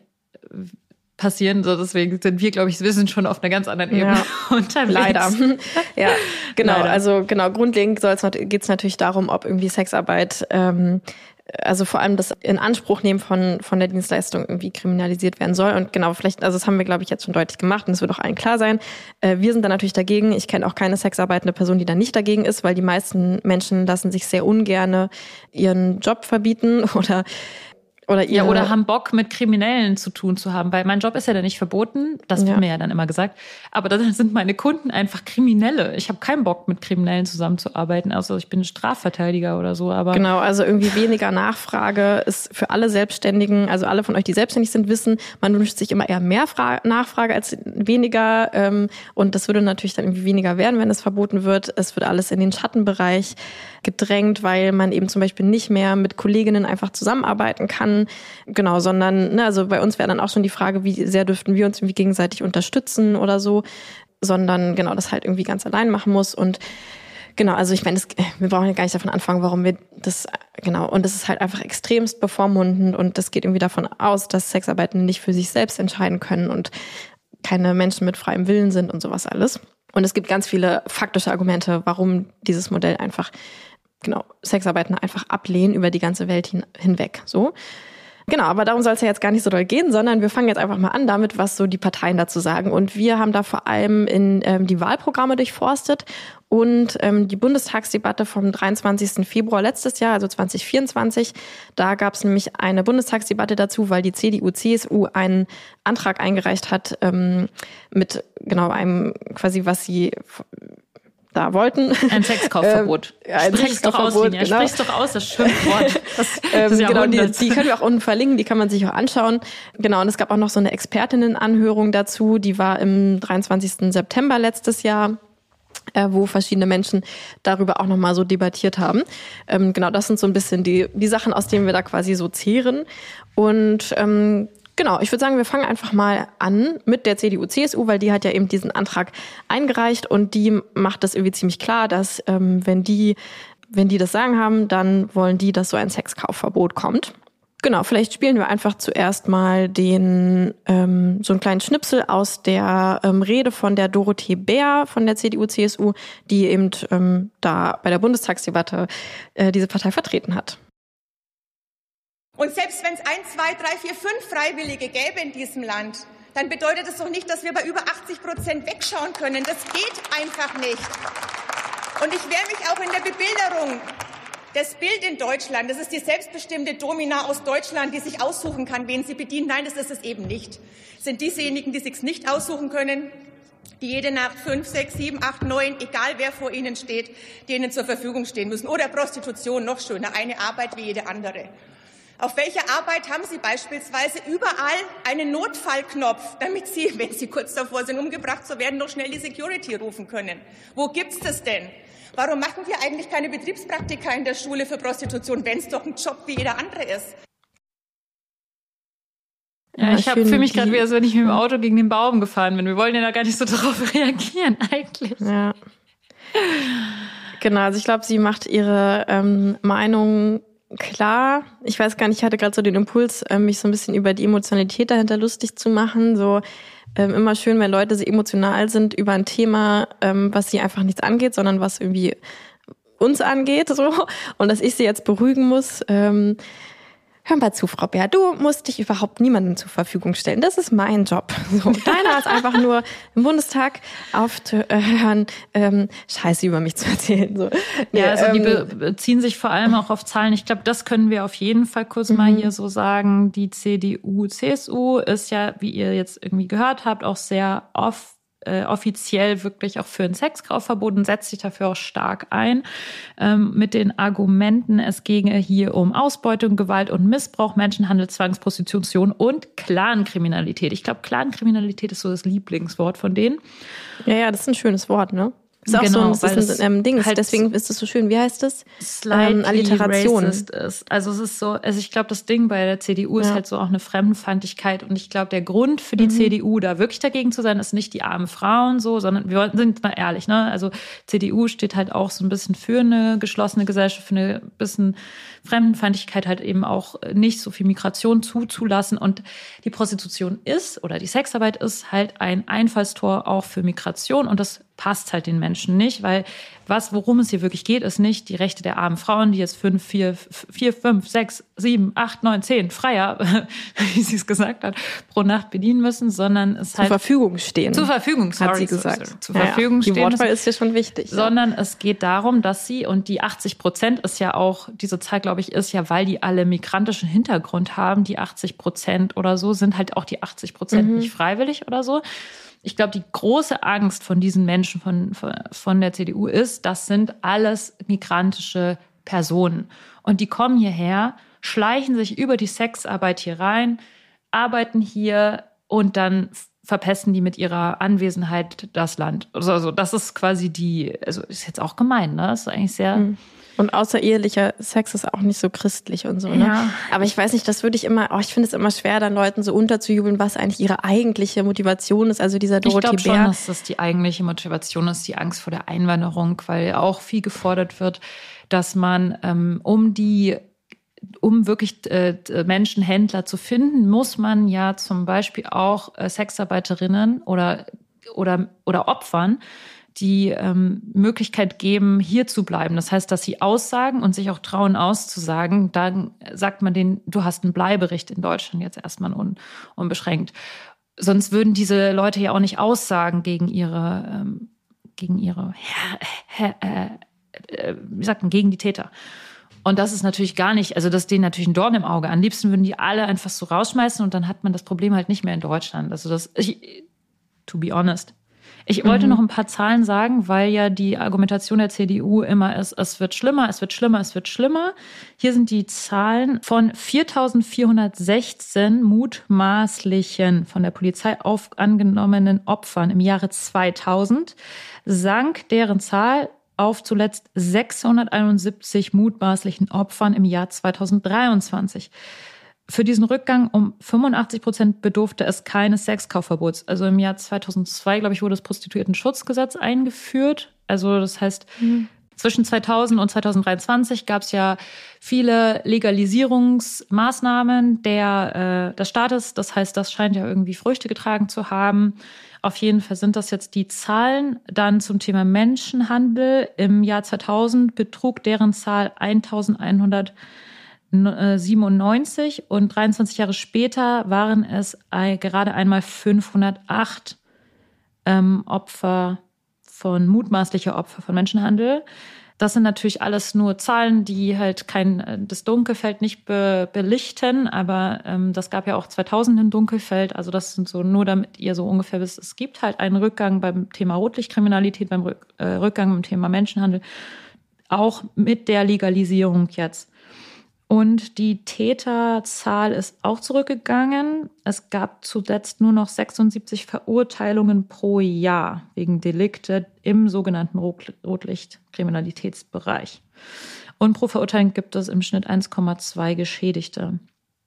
passieren. So, deswegen sind wir, glaube ich, wir sind schon auf einer ganz anderen Ebene ja. unterwegs. Leider. Ja, genau. Leider. Also genau, grundlegend geht es natürlich darum, ob irgendwie Sexarbeit, ähm, also vor allem das Inanspruchnehmen von von der Dienstleistung irgendwie kriminalisiert werden soll. Und genau, vielleicht, also das haben wir, glaube ich, jetzt schon deutlich gemacht und es wird auch allen klar sein. Äh, wir sind da natürlich dagegen. Ich kenne auch keine sexarbeitende Person, die da nicht dagegen ist, weil die meisten Menschen lassen sich sehr ungerne ihren Job verbieten oder Oder ja, oder haben Bock, mit Kriminellen zu tun zu haben, weil mein Job ist ja dann nicht verboten, das wird ja. mir ja dann immer gesagt, aber dann sind meine Kunden einfach Kriminelle. Ich habe keinen Bock, mit Kriminellen zusammenzuarbeiten, also ich bin Strafverteidiger oder so. Aber genau, also irgendwie weniger Nachfrage ist für alle Selbstständigen, also alle von euch, die selbstständig sind, wissen, man wünscht sich immer eher mehr Fra- Nachfrage als weniger ähm, und das würde natürlich dann irgendwie weniger werden, wenn es verboten wird. Es wird alles in den Schattenbereich gedrängt, weil man eben zum Beispiel nicht mehr mit Kolleginnen einfach zusammenarbeiten kann. Genau, sondern, ne, also bei uns wäre dann auch schon die Frage, wie sehr dürften wir uns irgendwie gegenseitig unterstützen oder so, sondern genau, das halt irgendwie ganz allein machen muss. Und genau, also ich meine, das, wir brauchen ja gar nicht davon anfangen, warum wir das, genau, und das ist halt einfach extremst bevormundend und das geht irgendwie davon aus, dass Sexarbeitende nicht für sich selbst entscheiden können und keine Menschen mit freiem Willen sind und sowas alles. Und es gibt ganz viele faktische Argumente, warum dieses Modell einfach, genau, Sexarbeitende einfach ablehnen über die ganze Welt hin, hinweg, so. Genau, aber darum soll es ja jetzt gar nicht so doll gehen, sondern wir fangen jetzt einfach mal an damit, was so die Parteien dazu sagen. Und wir haben da vor allem in ähm, die Wahlprogramme durchforstet und ähm, die Bundestagsdebatte vom dreiundzwanzigsten Februar letztes Jahr, also zwanzig vierundzwanzig, da gab es nämlich eine Bundestagsdebatte dazu, weil die C D U, C S U einen Antrag eingereicht hat ähm, mit genau einem quasi, was sie da wollten. Ein Sexkaufverbot. Ähm, ein Sprich's Sexkaufverbot, doch aus, Linia. genau. Sprich's doch aus, das Schimpfwort. Das, ähm, das genau, die, die können wir auch unten verlinken, die kann man sich auch anschauen. Genau, und es gab auch noch so eine Expertinnenanhörung dazu, die war im dreiundzwanzigsten September letztes Jahr, äh, wo verschiedene Menschen darüber auch nochmal so debattiert haben. Ähm, genau, das sind so ein bisschen die, die Sachen, aus denen wir da quasi so zehren. Und ähm, Genau, ich würde sagen, wir fangen einfach mal an mit der C D U, C S U, weil die hat ja eben diesen Antrag eingereicht und die macht das irgendwie ziemlich klar, dass ähm, wenn die wenn die das Sagen haben, dann wollen die, dass so ein Sexkaufverbot kommt. Genau, vielleicht spielen wir einfach zuerst mal den ähm, so einen kleinen Schnipsel aus der ähm, Rede von der Dorothee Bär von der C D U, C S U, die eben ähm, da bei der Bundestagsdebatte äh, diese Partei vertreten hat. Und selbst wenn es ein, zwei, drei, vier, fünf Freiwillige gäbe in diesem Land, dann bedeutet das doch nicht, dass wir bei über achtzig Prozent wegschauen können. Das geht einfach nicht. Und ich wehre mich auch in der Bebilderung. Das Bild in Deutschland, das ist die selbstbestimmte Domina aus Deutschland, die sich aussuchen kann, wen sie bedient. Nein, das ist es eben nicht. Es sind diesejenigen, die sich's nicht aussuchen können, die jede Nacht fünf, sechs, sieben, acht, neun, egal wer vor ihnen steht, denen zur Verfügung stehen müssen. Oder Prostitution, noch schöner, eine Arbeit wie jede andere. Auf welcher Arbeit haben Sie beispielsweise überall einen Notfallknopf, damit Sie, wenn Sie kurz davor sind, umgebracht zu werden, noch schnell die Security rufen können? Wo gibt's das denn? Warum machen wir eigentlich keine Betriebspraktika in der Schule für Prostitution, wenn es doch ein Job wie jeder andere ist? Ja, ich habe für mich gerade wieder so, wenn ich mit dem Auto gegen den Baum gefahren bin. Wir wollen ja da gar nicht so drauf reagieren eigentlich. Ja. Genau, also ich glaube, sie macht ihre ähm, Meinung klar. Ich weiß gar nicht, ich hatte gerade so den Impuls, ähm, mich so ein bisschen über die Emotionalität dahinter lustig zu machen. So ähm, immer schön, wenn Leute sehr emotional sind über ein Thema, ähm, was sie einfach nichts angeht, sondern was irgendwie uns angeht. So. Und dass ich sie jetzt beruhigen muss. Ähm, Hör mal zu, Frau Bär, du musst dich überhaupt niemandem zur Verfügung stellen. Das ist mein Job. So, deiner ist einfach nur im Bundestag aufzuhören, ähm, Scheiße über mich zu erzählen. So. Nee, ja, also ähm, die be- beziehen sich vor allem auch auf Zahlen. Ich glaube, das können wir auf jeden Fall kurz mhm. mal hier so sagen. Die C D U, C S U ist ja, wie ihr jetzt irgendwie gehört habt, auch sehr oft Äh, offiziell wirklich auch für ein Sexkaufverbot und setzt sich dafür auch stark ein, ähm, mit den Argumenten, es ginge hier um Ausbeutung, Gewalt und Missbrauch, Menschenhandel, Zwangsprostitution und Clankriminalität. Ich glaube, Clankriminalität ist so das Lieblingswort von denen. Ja, ja, das ist ein schönes Wort, ne? Ist auch genau, so ein, das ist ein ähm, Ding, halt deswegen ist es so schön. Wie heißt das? Ähm, Alliteration. Ist. Also es ist so, also ich glaube, das Ding bei der C D U ist ja. halt so auch eine Fremdenfeindlichkeit und ich glaube, der Grund für die mhm. C D U, da wirklich dagegen zu sein, ist nicht die armen Frauen so, sondern wir sind mal ehrlich, ne? Also C D U steht halt auch so ein bisschen für eine geschlossene Gesellschaft, für eine bisschen Fremdenfeindlichkeit, halt eben auch nicht so viel Migration zuzulassen und die Prostitution ist oder die Sexarbeit ist halt ein Einfallstor auch für Migration und das passt halt den Menschen nicht, weil was, worum es hier wirklich geht, ist nicht die Rechte der armen Frauen, die jetzt fünf, vier, vier, fünf, sechs, sieben, acht, neun, zehn Freier, wie sie es gesagt hat, pro Nacht bedienen müssen, sondern es zur halt Verfügung stehen. Zur Verfügung, sorry, hat sie gesagt. Zur, zur ja, Verfügung ja. stehen. Die Wortwahl ist ja schon wichtig. Sondern ja. es geht darum, dass sie, und die achtzig Prozent ist ja auch, diese Zahl, glaube ich, ist ja, weil die alle migrantischen Hintergrund haben, die achtzig Prozent oder so, sind halt auch die achtzig Prozent mhm. nicht freiwillig oder so. Ich glaube, die große Angst von diesen Menschen von, von der C D U ist, das sind alles migrantische Personen. Und die kommen hierher, schleichen sich über die Sexarbeit hier rein, arbeiten hier und dann verpesten die mit ihrer Anwesenheit das Land. Also das ist quasi die, also ist jetzt auch gemein, ne? Das ist eigentlich sehr... Mhm. Und außerehelicher Sex ist auch nicht so christlich und so, ne? Ja. Aber ich weiß nicht, das würde ich immer, oh, ich finde es immer schwer, dann Leuten so unterzujubeln, was eigentlich ihre eigentliche Motivation ist. Also dieser Dorothee Bär. Ich glaube schon, dass das die eigentliche Motivation ist, die Angst vor der Einwanderung, weil auch viel gefordert wird, dass man ähm, um die Um wirklich äh, Menschenhändler zu finden, muss man ja zum Beispiel auch äh, Sexarbeiterinnen oder, oder, oder Opfern die ähm, Möglichkeit geben, hier zu bleiben. Das heißt, dass sie aussagen und sich auch trauen auszusagen. Dann sagt man denen, du hast ein Bleiberecht in Deutschland jetzt erstmal un, unbeschränkt. Sonst würden diese Leute ja auch nicht aussagen gegen ihre, ähm, gegen ihre, äh, äh, äh, wie sagt man, gegen die Täter. Und das ist natürlich gar nicht, also das ist denen natürlich ein Dorn im Auge. Am liebsten würden die alle einfach so rausschmeißen und dann hat man das Problem halt nicht mehr in Deutschland. Also das, ich, to be honest. Ich wollte mhm. noch ein paar Zahlen sagen, weil ja die Argumentation der C D U immer ist, es wird schlimmer, es wird schlimmer, es wird schlimmer. Hier sind die Zahlen von viertausendvierhundertsechzehn mutmaßlichen von der Polizei auf angenommenen Opfern im Jahre zweitausend, sank deren Zahl auf zuletzt sechshunderteinundsiebzig mutmaßlichen Opfern im Jahr zweitausenddreiundzwanzig. Für diesen Rückgang um fünfundachtzig Prozent bedurfte es keines Sexkaufverbots. Also im Jahr zweitausendzwei, glaube ich, wurde das Prostituiertenschutzgesetz eingeführt. Also das heißt, mhm. zwischen zweitausend und zweitausenddreiundzwanzig gab es ja viele Legalisierungsmaßnahmen der, äh, des Staates. Das heißt, das scheint ja irgendwie Früchte getragen zu haben. Auf jeden Fall sind das jetzt die Zahlen. Dann zum Thema Menschenhandel. Im Jahr zweitausend betrug deren Zahl eintausendeinhundertsiebenundneunzig und dreiundzwanzig Jahre später waren es gerade einmal fünfhundertacht ähm, Opfer von mutmaßlicher Opfer von Menschenhandel. Das sind natürlich alles nur Zahlen, die halt kein das Dunkelfeld nicht be, belichten, aber ähm, das gab ja auch zweitausend ein Dunkelfeld, also das sind so, nur damit ihr so ungefähr wisst, es gibt halt einen Rückgang beim Thema Rotlichtkriminalität, beim Rück, äh, Rückgang beim Thema Menschenhandel, auch mit der Legalisierung jetzt. Und die Täterzahl ist auch zurückgegangen. Es gab zuletzt nur noch sechsundsiebzig Verurteilungen pro Jahr wegen Delikte im sogenannten Rotlichtkriminalitätsbereich. Und pro Verurteilung gibt es im Schnitt eins Komma zwei Geschädigte.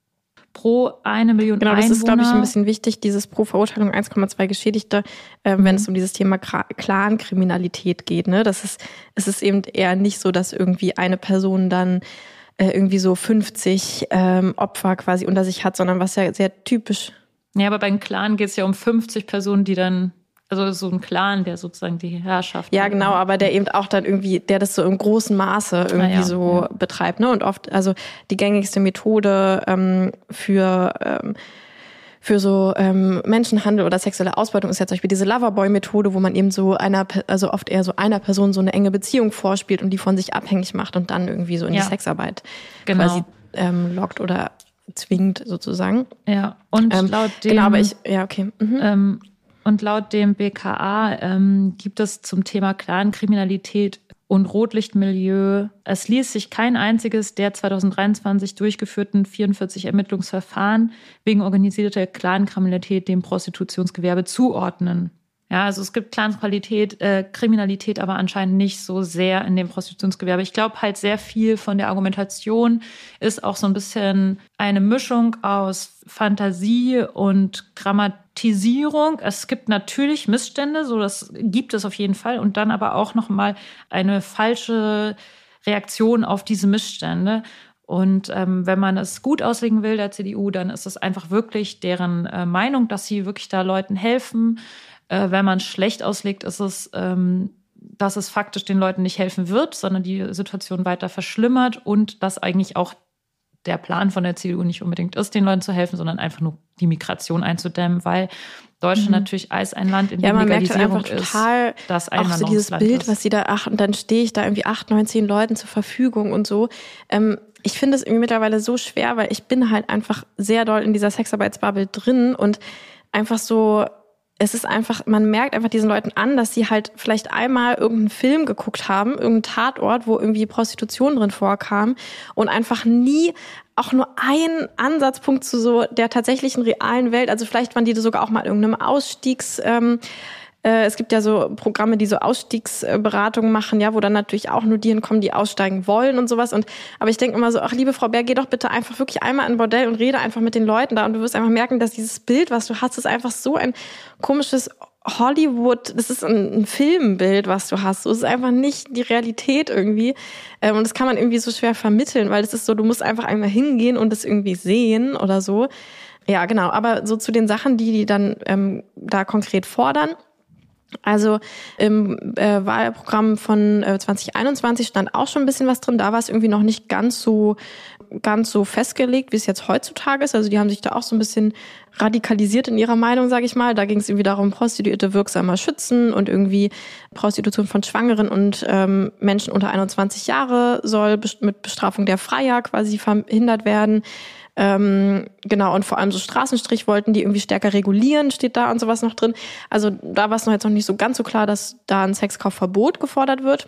Pro eine Million genau, Einwohner. Genau, das ist, glaube ich, ein bisschen wichtig, dieses pro Verurteilung eins Komma zwei Geschädigte, äh, mhm. wenn es um dieses Thema Clankriminalität geht. Ne? Das ist, es ist eben eher nicht so, dass irgendwie eine Person dann irgendwie so fünfzig ähm, Opfer quasi unter sich hat, sondern was ja sehr typisch. Ja, aber beim Clan geht es ja um fünfzig Personen, die dann, also so ein Clan, der sozusagen die Herrschaft Ja, genau, aber der eben auch dann irgendwie, der das so im großen Maße irgendwie ah, ja, so ja. betreibt, ne? Und oft, also die gängigste Methode ähm, für ähm, für so ähm, Menschenhandel oder sexuelle Ausbeutung ist ja zum Beispiel diese Loverboy-Methode, wo man eben so einer, also oft eher so einer Person so eine enge Beziehung vorspielt und die von sich abhängig macht und dann irgendwie so in ja. die Sexarbeit genau. quasi ähm, lockt oder zwingt sozusagen. Ja, und ähm, laut dem... Genau, aber ich, ja, okay. Mhm. Ähm, und laut dem B K A ähm, gibt es zum Thema Clankriminalität und Rotlichtmilieu. Es ließ sich kein einziges der zweitausenddreiundzwanzig durchgeführten vierundvierzig Ermittlungsverfahren wegen organisierter Clankriminalität dem Prostitutionsgewerbe zuordnen. Ja, also es gibt Clankriminalität, äh, Kriminalität, aber anscheinend nicht so sehr in dem Prostitutionsgewerbe. Ich glaube halt sehr viel von der Argumentation ist auch so ein bisschen eine Mischung aus Fantasie und Grammatisierung. Es gibt natürlich Missstände, so das gibt es auf jeden Fall. Und dann aber auch nochmal eine falsche Reaktion auf diese Missstände. Und ähm, wenn man es gut auslegen will, der C D U, dann ist es einfach wirklich deren äh, Meinung, dass sie wirklich da Leuten helfen. Äh, wenn man es schlecht auslegt, ist es, ähm, dass es faktisch den Leuten nicht helfen wird, sondern die Situation weiter verschlimmert und dass eigentlich auch der Plan von der C D U nicht unbedingt ist, den Leuten zu helfen, sondern einfach nur die Migration einzudämmen, weil Deutschland mhm. natürlich als ein Land, in dem ja, Legalisierung halt total ist, das auch so dieses Bild, ist. Was sie da, ach, und dann stehe ich da irgendwie acht, neun, zehn Leuten zur Verfügung und so. Ähm, ich finde es irgendwie mittlerweile so schwer, weil ich bin halt einfach sehr doll in dieser Sexarbeitsbubble drin und einfach so, es ist einfach, man merkt einfach diesen Leuten an, dass sie halt vielleicht einmal irgendeinen Film geguckt haben, irgendeinen Tatort, wo irgendwie Prostitution drin vorkam und einfach nie auch nur einen Ansatzpunkt zu so der tatsächlichen realen Welt, also vielleicht waren die sogar auch mal in irgendeinem Ausstiegs, ähm, äh, es gibt ja so Programme, die so Ausstiegsberatungen machen, ja, wo dann natürlich auch nur die hinkommen, die aussteigen wollen und sowas. Und aber ich denke immer so, ach liebe Frau Bär, geh doch bitte einfach wirklich einmal in ein Bordell und rede einfach mit den Leuten da und du wirst einfach merken, dass dieses Bild, was du hast, ist einfach so ein komisches Hollywood, das ist ein, ein Filmbild, was du hast. So ist einfach nicht die Realität irgendwie. Ähm, und das kann man irgendwie so schwer vermitteln, weil es ist so, du musst einfach einmal hingehen und das irgendwie sehen oder so. Ja, genau. Aber so zu den Sachen, die die dann ähm, da konkret fordern. Also im äh, Wahlprogramm von äh, zwanzig einundzwanzig stand auch schon ein bisschen was drin. Da war es irgendwie noch nicht ganz so ganz so festgelegt, wie es jetzt heutzutage ist. Also die haben sich da auch so ein bisschen radikalisiert in ihrer Meinung, sage ich mal. Da ging es irgendwie darum, Prostituierte wirksamer schützen und irgendwie Prostitution von Schwangeren und ähm, Menschen unter einundzwanzig Jahre soll mit Bestrafung der Freier quasi verhindert werden. Ähm, genau, und vor allem so Straßenstrich wollten die irgendwie stärker regulieren, steht da und sowas noch drin. Also da war es noch jetzt noch nicht so ganz so klar, dass da ein Sexkaufverbot gefordert wird.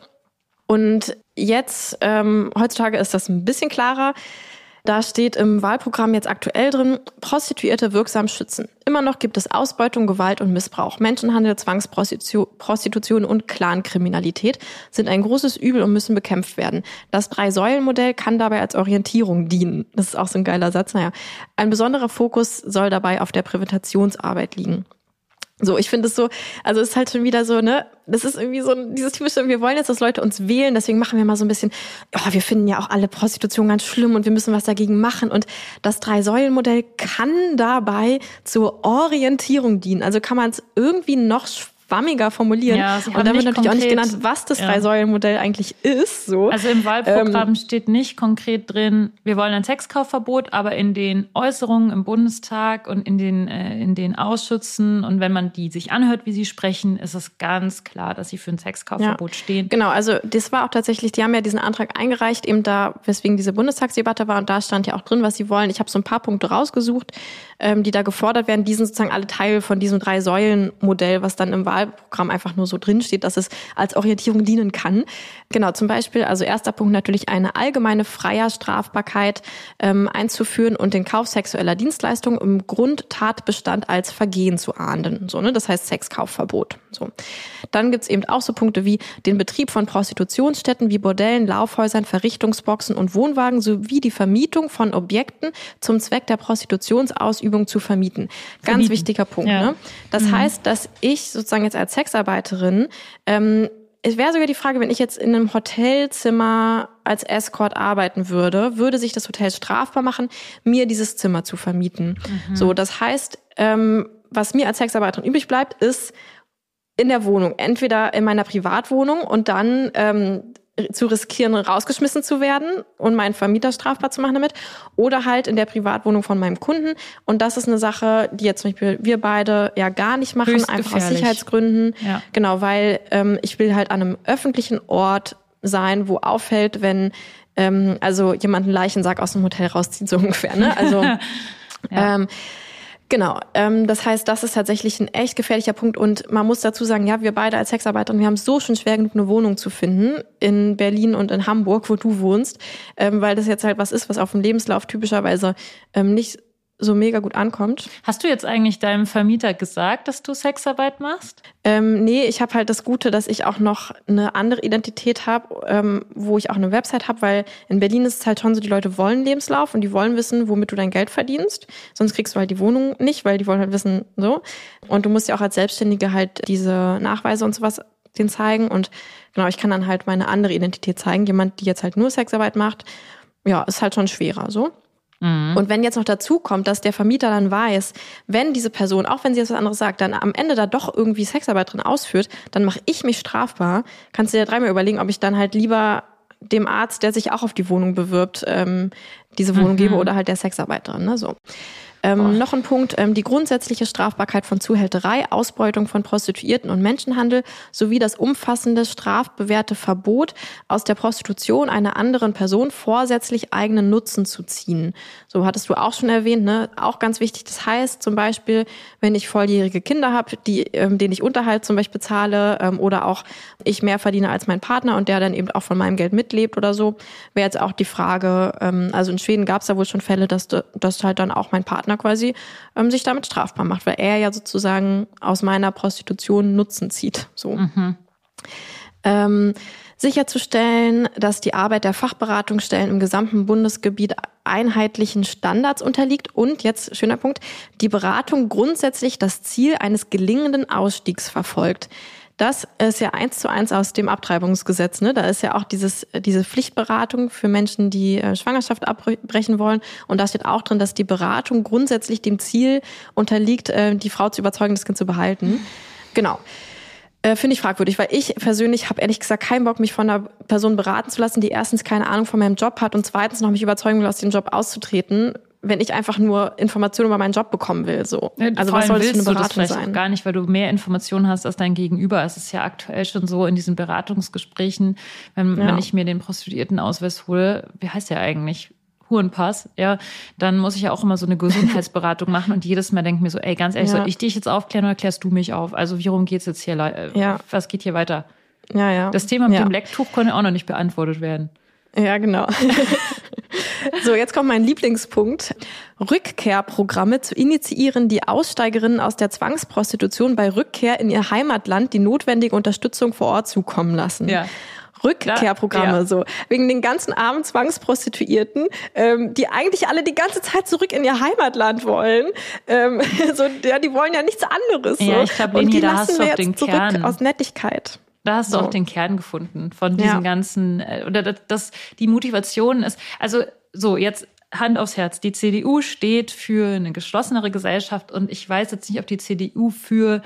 Und jetzt, ähm, heutzutage ist das ein bisschen klarer. Da steht im Wahlprogramm jetzt aktuell drin, Prostituierte wirksam schützen. Immer noch gibt es Ausbeutung, Gewalt und Missbrauch. Menschenhandel, Zwangsprostitution und Clankriminalität sind ein großes Übel und müssen bekämpft werden. Das Drei-Säulen-Modell kann dabei als Orientierung dienen. Das ist auch so ein geiler Satz. Naja, ein besonderer Fokus soll dabei auf der Präventationsarbeit liegen. So, ich finde es so, also es ist halt schon wieder so, ne, das ist irgendwie so dieses typische, wir wollen jetzt, dass Leute uns wählen, deswegen machen wir mal so ein bisschen, ja, wir finden ja auch alle Prostitution ganz schlimm und wir müssen was dagegen machen und das Drei-Säulen-Modell kann dabei zur Orientierung dienen. Also kann man es irgendwie noch schwammiger formulieren. Ja, sie haben und dann wird nicht natürlich konkret, auch nicht genannt, was das ja. Drei-Säulen-Modell eigentlich ist. So. Also im Wahlprogramm ähm, steht nicht konkret drin, wir wollen ein Sexkaufverbot, aber in den Äußerungen im Bundestag und in den, äh, in den Ausschüssen und wenn man die sich anhört, wie sie sprechen, ist es ganz klar, dass sie für ein Sexkaufverbot ja. stehen. Genau, also das war auch tatsächlich, die haben ja diesen Antrag eingereicht, eben da, weswegen diese Bundestagsdebatte war und da stand ja auch drin, was sie wollen. Ich habe so ein paar Punkte rausgesucht, ähm, die da gefordert werden. Die sind sozusagen alle Teil von diesem Drei-Säulen-Modell, was dann im Wahlprogramm einfach nur so drinsteht, dass es als Orientierung dienen kann. Genau, zum Beispiel, also erster Punkt natürlich eine allgemeine Freierstrafbarkeit ähm, einzuführen und den Kauf sexueller Dienstleistungen im Grundtatbestand als Vergehen zu ahnden. So, ne? Das heißt Sexkaufverbot. So. Dann gibt's eben auch so Punkte wie den Betrieb von Prostitutionsstätten wie Bordellen, Laufhäusern, Verrichtungsboxen und Wohnwagen sowie die Vermietung von Objekten zum Zweck der Prostitutionsausübung zu vermieten. Ganz vermieten. wichtiger Punkt. Ja. Ne? Das mhm. heißt, dass ich sozusagen jetzt als Sexarbeiterin, ähm, es wäre sogar die Frage, wenn ich jetzt in einem Hotelzimmer als Escort arbeiten würde, würde sich das Hotel strafbar machen, mir dieses Zimmer zu vermieten. Mhm. So, das heißt, ähm, was mir als Sexarbeiterin übrig bleibt, ist in der Wohnung, entweder in meiner Privatwohnung und dann ähm, zu riskieren, rausgeschmissen zu werden und meinen Vermieter strafbar zu machen damit, oder halt in der Privatwohnung von meinem Kunden. Und das ist eine Sache, die jetzt zum Beispiel wir beide ja gar nicht machen, Höchst einfach gefährlich. aus Sicherheitsgründen. Ja. Genau, weil ähm, ich will halt an einem öffentlichen Ort sein, wo auffällt, wenn ähm, also jemand einen Leichensack aus dem Hotel rauszieht, so ungefähr. Ne? Also ja. ähm, Genau, ähm, das heißt, das ist tatsächlich ein echt gefährlicher Punkt und man muss dazu sagen, ja, wir beide als Sexarbeiterinnen, wir haben so schon schwer genug, eine Wohnung zu finden in Berlin und in Hamburg, wo du wohnst, ähm, weil das jetzt halt was ist, was auf dem Lebenslauf typischerweise ähm, nicht so mega gut ankommt. Hast du jetzt eigentlich deinem Vermieter gesagt, dass du Sexarbeit machst? Ähm, nee, ich habe halt das Gute, dass ich auch noch eine andere Identität habe, ähm, wo ich auch eine Website habe, weil in Berlin ist es halt schon so, die Leute wollen einen Lebenslauf und die wollen wissen, womit du dein Geld verdienst. Sonst kriegst du halt die Wohnung nicht, weil die wollen halt wissen, so. Und du musst ja auch als Selbstständige halt diese Nachweise und sowas denen zeigen. Und genau, ich kann dann halt meine andere Identität zeigen. Jemand, die jetzt halt nur Sexarbeit macht, ja, ist halt schon schwerer, so. Und wenn jetzt noch dazu kommt, dass der Vermieter dann weiß, wenn diese Person, auch wenn sie jetzt was anderes sagt, dann am Ende da doch irgendwie Sexarbeit drin ausführt, dann mache ich mich strafbar. Kannst du dir dreimal überlegen, ob ich dann halt lieber dem Arzt, der sich auch auf die Wohnung bewirbt, ähm, diese Wohnung mhm. gebe oder halt der Sexarbeiterin. Ne? So. Ähm, noch ein Punkt, ähm, die grundsätzliche Strafbarkeit von Zuhälterei, Ausbeutung von Prostituierten und Menschenhandel sowie das umfassende strafbewährte Verbot, aus der Prostitution einer anderen Person vorsätzlich eigenen Nutzen zu ziehen. So hattest du auch schon erwähnt, ne? Auch ganz wichtig. Das heißt zum Beispiel, wenn ich volljährige Kinder habe, die, ähm, denen ich Unterhalt zum Beispiel bezahle ähm, oder auch ich mehr verdiene als mein Partner und der dann eben auch von meinem Geld mitlebt oder so, wäre jetzt auch die Frage, ähm, also in Schweden gab es da wohl schon Fälle, dass, dass halt dann auch mein Partner quasi ähm, sich damit strafbar macht, weil er ja sozusagen aus meiner Prostitution Nutzen zieht. So. Mhm. Ähm, sicherzustellen, dass die Arbeit der Fachberatungsstellen im gesamten Bundesgebiet einheitlichen Standards unterliegt und, jetzt schöner Punkt, die Beratung grundsätzlich das Ziel eines gelingenden Ausstiegs verfolgt. Das ist ja eins zu eins aus dem Abtreibungsgesetz. Ne? Da ist ja auch dieses, diese Pflichtberatung für Menschen, die äh, Schwangerschaft abbrechen wollen. Und da steht auch drin, dass die Beratung grundsätzlich dem Ziel unterliegt, äh, die Frau zu überzeugen, das Kind zu behalten. Genau. Äh, finde ich fragwürdig, weil ich persönlich habe ehrlich gesagt keinen Bock, mich von einer Person beraten zu lassen, die erstens keine Ahnung von meinem Job hat und zweitens noch mich überzeugen will, aus dem Job auszutreten, wenn ich einfach nur Informationen über meinen Job bekommen will. So. Ja, also was soll das für eine Beratung du das vielleicht sein? Auch gar nicht, weil du mehr Informationen hast als dein Gegenüber. Es ist ja aktuell schon so in diesen Beratungsgesprächen, wenn, ja. wenn ich mir den Prostituiertenausweis hole, wie heißt der eigentlich? Hurenpass, ja, dann muss ich ja auch immer so eine Gesundheitsberatung machen und jedes Mal denke ich mir so, ey, ganz ehrlich, ja. soll ich dich jetzt aufklären oder klärst du mich auf? Also worum geht's jetzt hier? Ja. Was geht hier weiter? Ja, ja. Das Thema mit ja. dem Lecktuch konnte auch noch nicht beantwortet werden. Ja, genau. So, jetzt kommt mein Lieblingspunkt. Rückkehrprogramme zu initiieren, die Aussteigerinnen aus der Zwangsprostitution bei Rückkehr in ihr Heimatland die notwendige Unterstützung vor Ort zukommen lassen. Ja. Rückkehrprogramme, ja. so. Wegen den ganzen armen Zwangsprostituierten, ähm, die eigentlich alle die ganze Zeit zurück in ihr Heimatland wollen. Ähm, so, ja, die wollen ja nichts anderes. So. Ja, ich glaube, und die da lassen hast wir du auch jetzt den zurück Kern. Aus Nettigkeit. Da hast du so. auch den Kern gefunden von diesen ja. ganzen, oder das, das, die Motivation ist, also so, jetzt Hand aufs Herz, die C D U steht für eine geschlossenere Gesellschaft und ich weiß jetzt nicht, ob die C D U für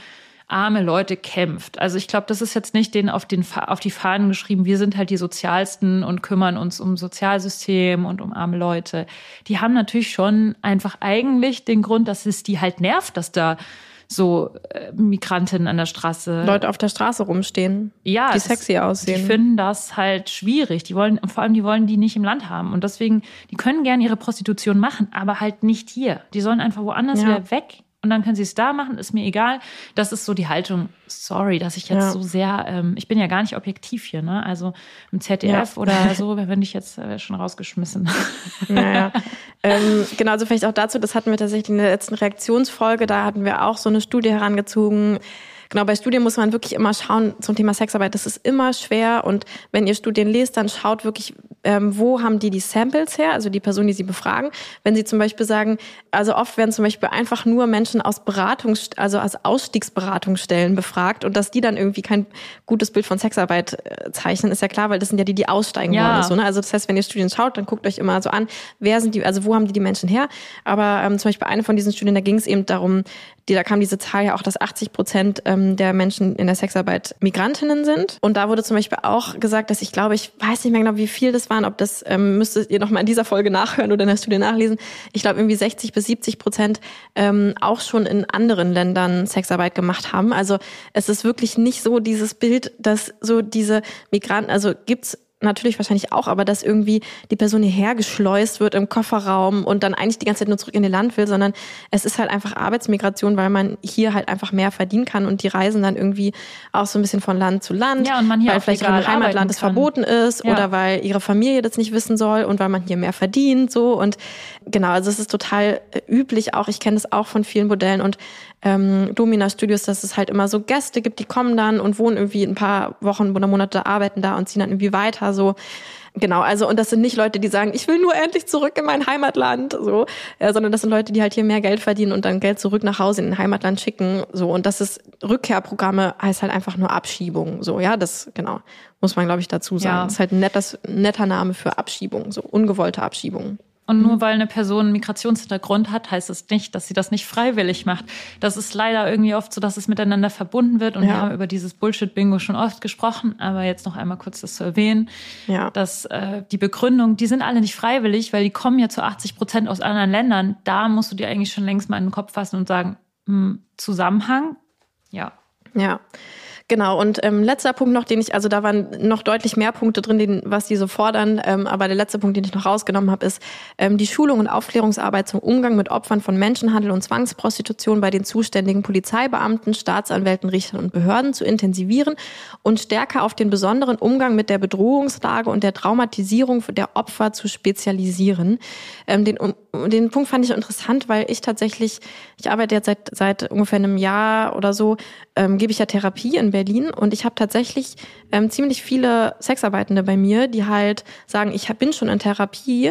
arme Leute kämpft. Also ich glaube, das ist jetzt nicht denen auf, den, auf die Fahnen geschrieben, wir sind halt die Sozialsten und kümmern uns um Sozialsystem und um arme Leute. Die haben natürlich schon einfach eigentlich den Grund, dass es die halt nervt, dass da so äh, Migrantinnen an der Straße... Leute auf der Straße rumstehen, ja, die sexy es, aussehen. Die finden das halt schwierig. Die wollen, vor allem, die wollen die nicht im Land haben. Und deswegen, die können gerne ihre Prostitution machen, aber halt nicht hier. Die sollen einfach woanders ja. wieder weg. Und dann können sie es da machen, ist mir egal. Das ist so die Haltung, sorry, dass ich jetzt ja. so sehr, ähm, ich bin ja gar nicht objektiv hier, ne? Also im Z D F ja. oder so, wenn ich jetzt äh, schon rausgeschmissen. Naja. ähm, genau, also vielleicht auch dazu, das hatten wir tatsächlich in der letzten Reaktionsfolge, da hatten wir auch so eine Studie herangezogen. Genau, bei Studien muss man wirklich immer schauen zum Thema Sexarbeit. Das ist immer schwer und wenn ihr Studien lest, dann schaut wirklich, ähm, wo haben die die Samples her, also die Personen, die sie befragen. Wenn sie zum Beispiel sagen, also oft werden zum Beispiel einfach nur Menschen aus Beratungs-, also aus Ausstiegsberatungsstellen befragt und dass die dann irgendwie kein gutes Bild von Sexarbeit äh, zeichnen, ist ja klar, weil das sind ja die, die aussteigen ja. wollen. So, ne? Also das heißt, wenn ihr Studien schaut, dann guckt euch immer so an, wer sind die, also wo haben die die Menschen her. Aber ähm, zum Beispiel eine von diesen Studien, da ging es eben darum, die, da kam diese Zahl ja auch, dass achtzig Prozent ähm, der Menschen in der Sexarbeit Migrantinnen sind. Und da wurde zum Beispiel auch gesagt, dass ich glaube, ich weiß nicht mehr genau, wie viel das waren, ob das ähm, müsstet ihr noch mal in dieser Folge nachhören oder in der Studie nachlesen. Ich glaube, irgendwie sechzig bis siebzig Prozent ähm, auch schon in anderen Ländern Sexarbeit gemacht haben. Also es ist wirklich nicht so dieses Bild, dass so diese Migranten, also gibt's natürlich wahrscheinlich auch, aber dass irgendwie die Person hierher geschleust wird im Kofferraum und dann eigentlich die ganze Zeit nur zurück in ihr Land will, sondern es ist halt einfach Arbeitsmigration, weil man hier halt einfach mehr verdienen kann und die reisen dann irgendwie auch so ein bisschen von Land zu Land, ja, und man hier weil vielleicht im Heimatland es verboten ist ja. oder weil ihre Familie das nicht wissen soll und weil man hier mehr verdient, so und genau, also es ist total üblich auch, ich kenne das auch von vielen Modellen und ähm, Domina Studios, dass es halt immer so Gäste gibt, die kommen dann und wohnen irgendwie ein paar Wochen oder Monate, arbeiten da und ziehen dann irgendwie weiter, so. Genau, also und das sind nicht Leute, die sagen, ich will nur endlich zurück in mein Heimatland, so, ja, sondern das sind Leute, die halt hier mehr Geld verdienen und dann Geld zurück nach Hause in den Heimatland schicken, so und das ist Rückkehrprogramme heißt halt einfach nur Abschiebung, so, ja, das genau muss man glaube ich dazu sagen. Ja. Das ist halt ein nettes, netter Name für Abschiebung, so ungewollte Abschiebung. Und nur weil eine Person einen Migrationshintergrund hat, heißt es nicht, dass sie das nicht freiwillig macht. Das ist leider irgendwie oft so, dass es miteinander verbunden wird. Und ja. wir haben über dieses Bullshit-Bingo schon oft gesprochen. Aber jetzt noch einmal kurz das zu erwähnen, ja. dass äh, die Begründung, die sind alle nicht freiwillig, weil die kommen ja zu achtzig Prozent aus anderen Ländern. Da musst du dir eigentlich schon längst mal in den Kopf fassen und sagen, mh, Zusammenhang, ja. Ja. Genau, und ähm, letzter Punkt noch, den ich, also da waren noch deutlich mehr Punkte drin, den, was die so fordern, ähm, aber der letzte Punkt, den ich noch rausgenommen habe, ist ähm, die Schulung und Aufklärungsarbeit zum Umgang mit Opfern von Menschenhandel und Zwangsprostitution bei den zuständigen Polizeibeamten, Staatsanwälten, Richtern und Behörden zu intensivieren und stärker auf den besonderen Umgang mit der Bedrohungslage und der Traumatisierung der Opfer zu spezialisieren. Ähm, den, um, den Punkt fand ich interessant, weil ich tatsächlich, ich arbeite jetzt seit, seit ungefähr einem Jahr oder so, ähm, gebe ich ja Therapie in Berlin und ich habe tatsächlich ähm, ziemlich viele Sexarbeitende bei mir, die halt sagen, ich bin schon in Therapie,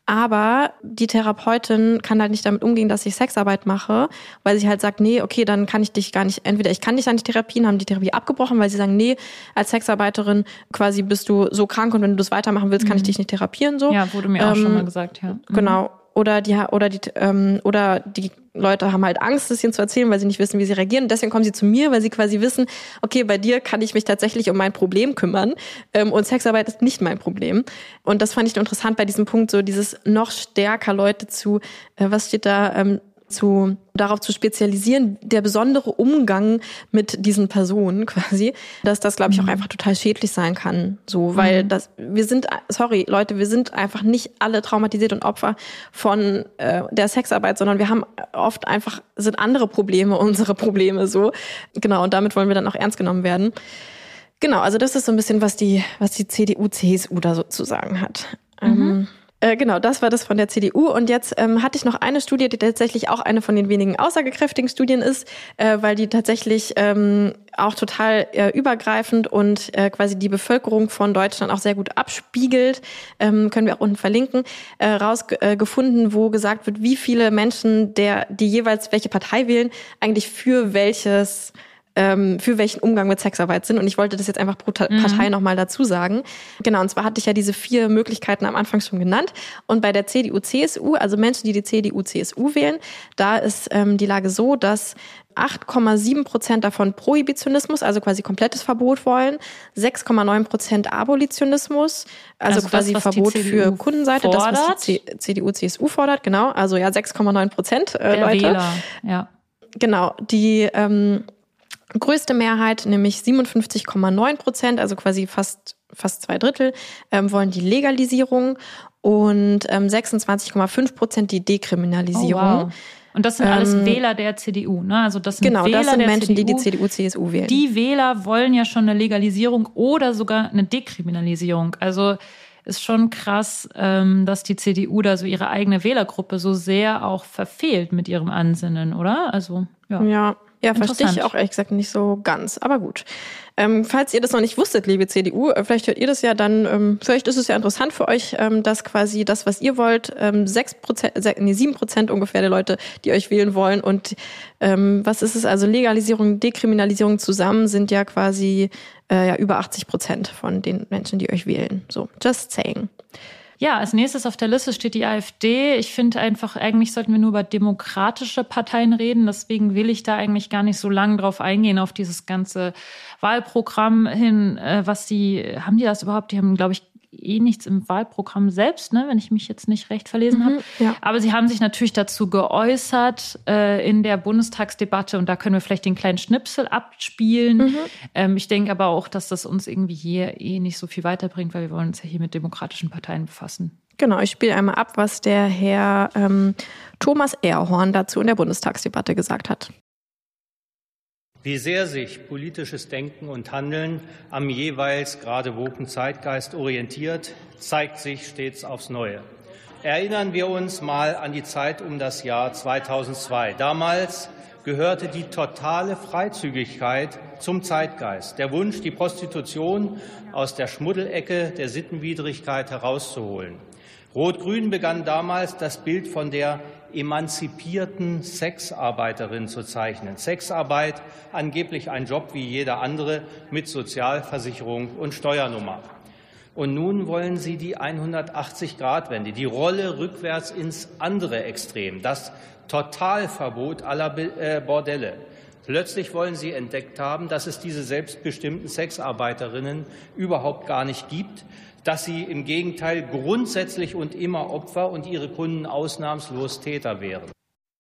aber die Therapeutin kann halt nicht damit umgehen, dass ich Sexarbeit mache, weil sie halt sagt, nee, okay, dann kann ich dich gar nicht, entweder ich kann dich dann nicht therapieren, haben die Therapie abgebrochen, weil sie sagen, nee, als Sexarbeiterin quasi bist du so krank und wenn du das weitermachen willst, kann ich dich nicht therapieren, so. Ja, wurde mir auch ähm, schon mal gesagt, ja. Mhm. Genau. Oder die, oder die, ähm, oder die Leute haben halt Angst, das ihnen zu erzählen, weil sie nicht wissen, wie sie reagieren. Und deswegen kommen sie zu mir, weil sie quasi wissen, okay, bei dir kann ich mich tatsächlich um mein Problem kümmern. Ähm, und Sexarbeit ist nicht mein Problem. Und das fand ich interessant bei diesem Punkt, so dieses noch stärker Leute zu, äh, was steht da, ähm, zu darauf zu spezialisieren, der besondere Umgang mit diesen Personen quasi, dass das, glaube ich, auch einfach total schädlich sein kann. So, weil mhm. das, wir sind, sorry, Leute, wir sind einfach nicht alle traumatisiert und Opfer von äh, der Sexarbeit, sondern wir haben oft einfach, sind andere Probleme unsere Probleme so. Genau, und damit wollen wir dann auch ernst genommen werden. Genau, also das ist so ein bisschen, was die, was die C D U, C S U da so zu sagen hat. Mhm. Ähm, Äh, genau, das war das von der C D U. Und jetzt ähm, hatte ich noch eine Studie, die tatsächlich auch eine von den wenigen aussagekräftigen Studien ist, äh, weil die tatsächlich ähm, auch total äh, übergreifend und äh, quasi die Bevölkerung von Deutschland auch sehr gut abspiegelt. Ähm, können wir auch unten verlinken. Äh, rausgefunden, äh, wo gesagt wird, wie viele Menschen, der die jeweils welche Partei wählen, eigentlich für welches ähm, für welchen Umgang mit Sexarbeit sind. Und ich wollte das jetzt einfach pro Ta- Partei mhm. nochmal dazu sagen. Genau, und zwar hatte ich ja diese vier Möglichkeiten am Anfang schon genannt. Und bei der C D U C S U, also Menschen, die die C D U C S U wählen, da ist ähm, die Lage so, dass acht Komma sieben Prozent davon Prohibitionismus, also quasi komplettes Verbot wollen, sechs Komma neun Prozent Abolitionismus, also, also quasi das, Verbot für Kundenseite, fordert. Das, was die C D U C S U fordert, genau, also ja sechs Komma neun Prozent äh, Der Leute. Wähler, ja. Genau, die ähm, größte Mehrheit, nämlich siebenundfünfzig Komma neun Prozent, also quasi fast fast zwei Drittel, ähm, wollen die Legalisierung und ähm, sechsundzwanzig Komma fünf Prozent die Dekriminalisierung. Oh, wow. Und das sind alles ähm, Wähler der C D U, ne? Also das sind genau, Wähler das sind der Menschen, C D U, die die C D U C S U wählen. Die Wähler wollen ja schon eine Legalisierung oder sogar eine Dekriminalisierung. Also ist schon krass, ähm, dass die C D U da so ihre eigene Wählergruppe so sehr auch verfehlt mit ihrem Ansinnen, oder? Also ja. Ja. Ja, verstehe ich auch ehrlich gesagt nicht so ganz, aber gut. Ähm, falls ihr das noch nicht wusstet, liebe C D U, äh, vielleicht hört ihr das ja dann, ähm, vielleicht ist es ja interessant für euch, ähm, dass quasi das, was ihr wollt, ähm, sechs Prozent, nee, sieben Prozent ungefähr der Leute, die euch wählen wollen und ähm, was ist es, also Legalisierung, Dekriminalisierung zusammen sind ja quasi äh, ja über achtzig Prozent von den Menschen, die euch wählen. So, just saying. Ja, als nächstes auf der Liste steht die AfD. Ich finde einfach, eigentlich sollten wir nur über demokratische Parteien reden. Deswegen will ich da eigentlich gar nicht so lange drauf eingehen, auf dieses ganze Wahlprogramm hin. Was die, haben die das überhaupt? Die haben, glaube ich, eh nichts im Wahlprogramm selbst, ne, wenn ich mich jetzt nicht recht verlesen mhm, habe. Ja. Aber sie haben sich natürlich dazu geäußert äh, in der Bundestagsdebatte und da können wir vielleicht den kleinen Schnipsel abspielen. Mhm. Ähm, ich denke aber auch, dass das uns irgendwie hier eh nicht so viel weiterbringt, weil wir wollen uns ja hier mit demokratischen Parteien befassen. Genau, ich spiele einmal ab, was der Herr ähm, Thomas Erhorn dazu in der Bundestagsdebatte gesagt hat. Wie sehr sich politisches Denken und Handeln am jeweils gerade woken Zeitgeist orientiert, zeigt sich stets aufs Neue. Erinnern wir uns mal an die Zeit um das Jahr zweitausendzwei. Damals gehörte die totale Freizügigkeit zum Zeitgeist. Der Wunsch, die Prostitution aus der Schmuddelecke der Sittenwidrigkeit herauszuholen. Rot-Grün begann damals, das Bild von der emanzipierten Sexarbeiterin zu zeichnen. Sexarbeit, angeblich ein Job wie jeder andere mit Sozialversicherung und Steuernummer. Und nun wollen Sie die hundertachtzig-Grad-Wende, die Rolle rückwärts ins andere Extrem, das Totalverbot aller Bordelle. Plötzlich wollen Sie entdeckt haben, dass es diese selbstbestimmten Sexarbeiterinnen überhaupt gar nicht gibt, dass sie im Gegenteil grundsätzlich und immer Opfer und ihre Kunden ausnahmslos Täter wären.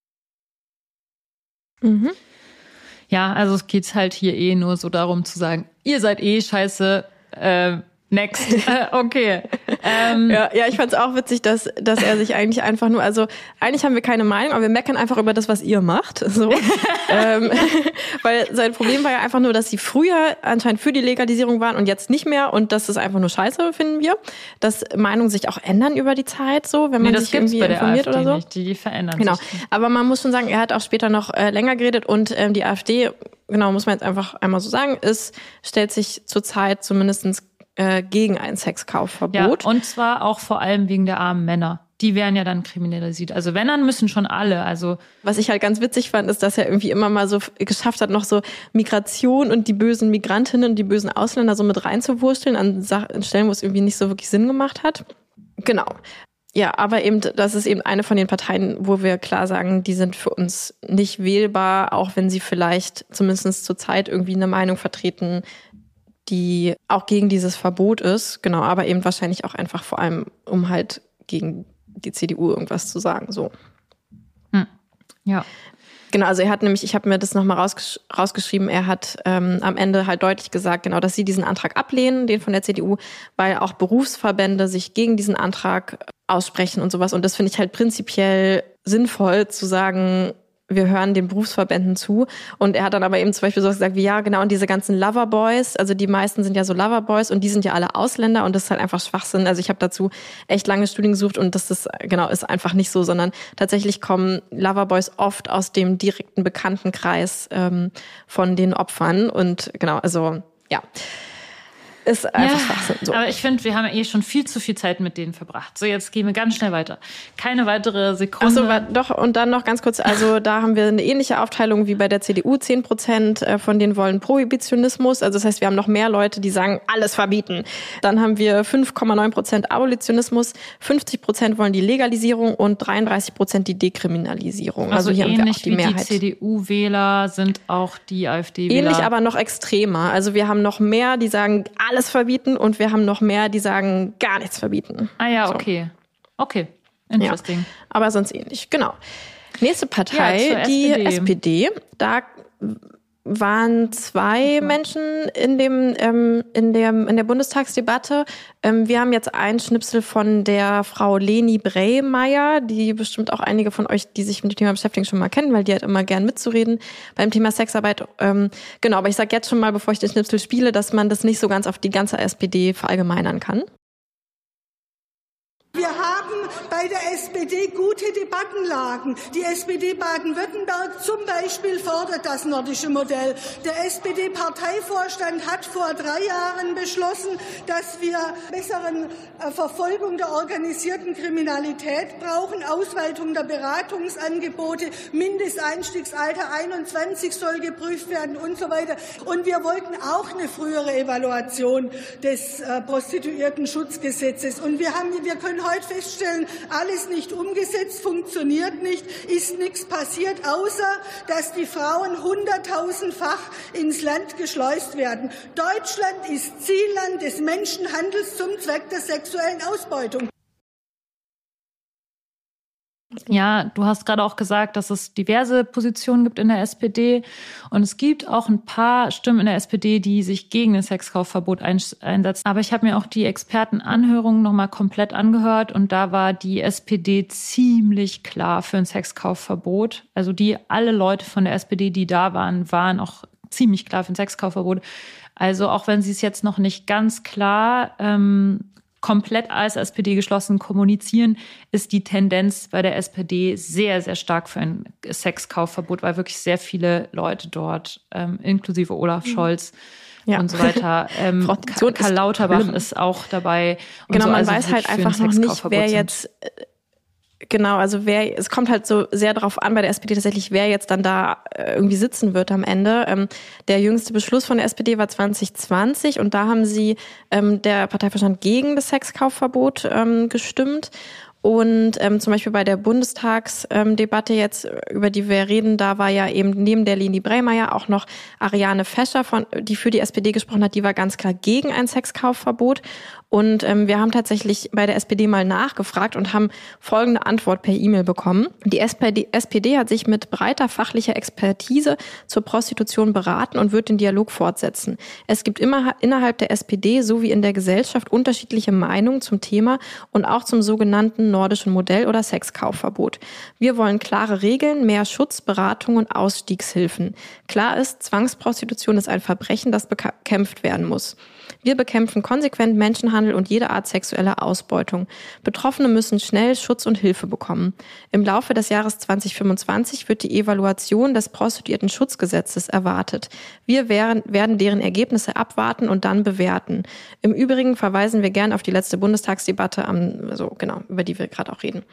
Mhm. Ja, also es geht halt hier eh nur so darum zu sagen, ihr seid eh scheiße, äh, next. äh, okay. Ähm, ja, ja, ich fand es auch witzig, dass, dass er sich eigentlich einfach nur, also eigentlich haben wir keine Meinung, aber wir meckern einfach über das, was ihr macht. So. ähm, weil sein Problem war ja einfach nur, dass sie früher anscheinend für die Legalisierung waren und jetzt nicht mehr und das ist einfach nur scheiße, finden wir. Dass Meinungen sich auch ändern über die Zeit, so, wenn man nee, sich irgendwie informiert AfD oder so. Nicht. Die, die verändern genau. sich. Genau. Aber man muss schon sagen, er hat auch später noch äh, länger geredet und ähm, die AfD, genau, muss man jetzt einfach einmal so sagen, ist, stellt sich zurzeit zumindestens gegen ein Sexkaufverbot. Ja, und zwar auch vor allem wegen der armen Männer. Die werden ja dann kriminalisiert. Also wenn, dann müssen schon alle. Also was ich halt ganz witzig fand, ist, dass er irgendwie immer mal so geschafft hat, noch so Migration und die bösen Migrantinnen und die bösen Ausländer so mit reinzuwursteln an Stellen, wo es irgendwie nicht so wirklich Sinn gemacht hat. Genau. Ja, aber eben, das ist eben eine von den Parteien, wo wir klar sagen, die sind für uns nicht wählbar, auch wenn sie vielleicht zumindest zur Zeit irgendwie eine Meinung vertreten, die auch gegen dieses Verbot ist, genau, aber eben wahrscheinlich auch einfach vor allem, um halt gegen die C D U irgendwas zu sagen, so. Hm. Ja. Genau, also er hat nämlich, ich habe mir das nochmal rausgesch- rausgeschrieben, er hat ähm, am Ende halt deutlich gesagt, genau, dass sie diesen Antrag ablehnen, den von der C D U, weil auch Berufsverbände sich gegen diesen Antrag aussprechen und sowas und das finde ich halt prinzipiell sinnvoll zu sagen, wir hören den Berufsverbänden zu. Und er hat dann aber eben zum Beispiel so gesagt, wie ja, genau, und diese ganzen Loverboys, also die meisten sind ja so Loverboys und die sind ja alle Ausländer und das ist halt einfach Schwachsinn. Also ich habe dazu echt lange Studien gesucht und das ist, genau, ist einfach nicht so, sondern tatsächlich kommen Loverboys oft aus dem direkten Bekanntenkreis ähm, von den Opfern und genau, also ja. ist einfach ja, Schwachsinn. So. Aber ich finde, wir haben ja eh schon viel zu viel Zeit mit denen verbracht. So, jetzt gehen wir ganz schnell weiter. Keine weitere Sekunde. Ach so, doch, und dann noch ganz kurz, also da haben wir eine ähnliche Aufteilung wie bei der C D U. zehn Prozent von denen wollen Prohibitionismus. Also das heißt, wir haben noch mehr Leute, die sagen, alles verbieten. Dann haben wir fünf Komma neun Prozent Abolitionismus, fünfzig Prozent wollen die Legalisierung und dreiunddreißig Prozent die Dekriminalisierung. Also, also hier ähnlich haben wir auch die wie Mehrheit. Die C D U-Wähler sind auch die AfD-Wähler. Ähnlich, aber noch extremer. Also wir haben noch mehr, die sagen, alles verbieten, und wir haben noch mehr, die sagen, gar nichts verbieten. Ah ja, so. okay. Okay, interesting. Ja, aber sonst ähnlich, genau. Nächste Partei, ja, die S P D. S P D. Da waren zwei Menschen in dem ähm, in der in der Bundestagsdebatte. Ähm, wir haben jetzt einen Schnipsel von der Frau Leni Brähmeier, die bestimmt auch einige von euch, die sich mit dem Thema beschäftigen, schon mal kennen, weil die hat immer gern mitzureden beim Thema Sexarbeit. Ähm, genau, aber ich sage jetzt schon mal, bevor ich den Schnipsel spiele, dass man das nicht so ganz auf die ganze S P D verallgemeinern kann. Wir haben bei der S P D gute Debattenlagen. Die S P D Baden-Württemberg zum Beispiel fordert das nordische Modell. Der S P D-Parteivorstand hat vor drei Jahren beschlossen, dass wir besseren äh, Verfolgung der organisierten Kriminalität brauchen, Ausweitung der Beratungsangebote, Mindesteinstiegsalter einundzwanzig soll geprüft werden und so weiter. Und wir wollten auch eine frühere Evaluation des äh, Prostituierten-Schutzgesetzes. Und wir haben, wir können heute feststellen, alles nicht umgesetzt, funktioniert nicht, ist nichts passiert, außer dass die Frauen hunderttausendfach ins Land geschleust werden. Deutschland ist Zielland des Menschenhandels zum Zweck der sexuellen Ausbeutung. Ja, du hast gerade auch gesagt, dass es diverse Positionen gibt in der S P D. Und es gibt auch ein paar Stimmen in der S P D, die sich gegen ein Sexkaufverbot einsetzen. Aber ich habe mir auch die Expertenanhörungen nochmal komplett angehört. Und da war die S P D ziemlich klar für ein Sexkaufverbot. Also die alle Leute von der S P D, die da waren, waren auch ziemlich klar für ein Sexkaufverbot. Also auch wenn sie es jetzt noch nicht ganz klar ähm, komplett als S P D geschlossen kommunizieren, ist die Tendenz bei der S P D sehr, sehr stark für ein Sexkaufverbot, weil wirklich sehr viele Leute dort, ähm, inklusive Olaf Scholz ja. und so weiter, ähm, Karl, Karl Lauterbach ist, ist auch dabei. Und genau, so, man also weiß halt einfach noch nicht, wer sind. jetzt... Genau, also wer, es kommt halt so sehr darauf an bei der S P D tatsächlich, wer jetzt dann da irgendwie sitzen wird am Ende. Ähm, der jüngste Beschluss von der S P D war zwanzig zwanzig und da haben sie, ähm, der Parteivorstand gegen das Sexkaufverbot ähm, gestimmt. Und ähm, zum Beispiel bei der Bundestagsdebatte ähm, jetzt, über die wir reden, da war ja eben neben der Leni Brähmeier auch noch Ariane Fescher, von, die für die S P D gesprochen hat, die war ganz klar gegen ein Sexkaufverbot. Und ähm, wir haben tatsächlich bei der S P D mal nachgefragt und haben folgende Antwort per E-Mail bekommen. Die S P D, S P D hat sich mit breiter fachlicher Expertise zur Prostitution beraten und wird den Dialog fortsetzen. Es gibt immer innerhalb der S P D sowie in der Gesellschaft unterschiedliche Meinungen zum Thema und auch zum sogenannten nordischen Modell oder Sexkaufverbot. Wir wollen klare Regeln, mehr Schutz, Beratung und Ausstiegshilfen. Klar ist, Zwangsprostitution ist ein Verbrechen, das bekämpft werden muss. Wir bekämpfen konsequent Menschenhandel und jede Art sexueller Ausbeutung. Betroffene müssen schnell Schutz und Hilfe bekommen. Im Laufe des Jahres zwanzig fünfundzwanzig wird die Evaluation des Prostituierten-Schutzgesetzes erwartet. Wir werden, werden deren Ergebnisse abwarten und dann bewerten. Im Übrigen verweisen wir gern auf die letzte Bundestagsdebatte, am, so genau, über die wir gerade auch reden.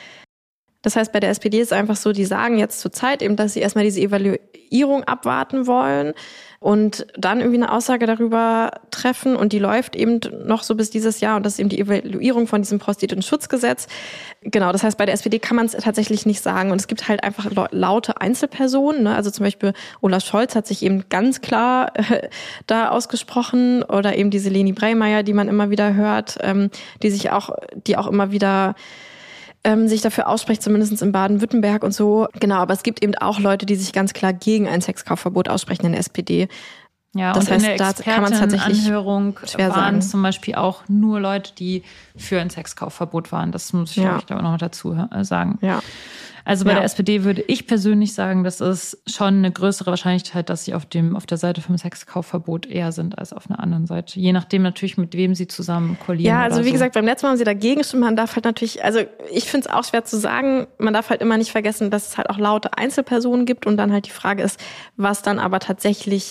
Das heißt, bei der S P D ist es einfach so, die sagen jetzt zur Zeit eben, dass sie erstmal diese Evaluierung abwarten wollen und dann irgendwie eine Aussage darüber treffen, und die läuft eben noch so bis dieses Jahr, und das ist eben die Evaluierung von diesem Prostituierten-Schutzgesetz. Genau, das heißt, bei der S P D kann man es tatsächlich nicht sagen, und es gibt halt einfach laute Einzelpersonen, ne? Also zum Beispiel Olaf Scholz hat sich eben ganz klar äh, da ausgesprochen, oder eben diese Leni Brähmeier, die man immer wieder hört, ähm, die sich auch, die auch immer wieder Ähm, sich dafür ausspricht, zumindest in Baden-Württemberg und so. Genau, aber es gibt eben auch Leute, die sich ganz klar gegen ein Sexkaufverbot aussprechen in der S P D. Ja, das und heißt, in der da kann man es tatsächlich Expertenanhörung schwer waren sagen. Zum Beispiel auch nur Leute, die für ein Sexkaufverbot waren. Das muss ich, ja. ich glaube, noch mal dazu sagen. Ja. Also bei ja. der S P D würde ich persönlich sagen, das ist schon eine größere Wahrscheinlichkeit, dass sie auf dem auf der Seite vom Sexkaufverbot eher sind als auf einer anderen Seite. Je nachdem natürlich, mit wem sie zusammen koalieren. Ja, also oder wie so. gesagt, beim letzten Mal haben sie dagegen gestimmt. Man darf halt natürlich, also ich finde es auch schwer zu sagen. Man darf halt immer nicht vergessen, dass es halt auch laute Einzelpersonen gibt, und dann halt die Frage ist, was dann aber tatsächlich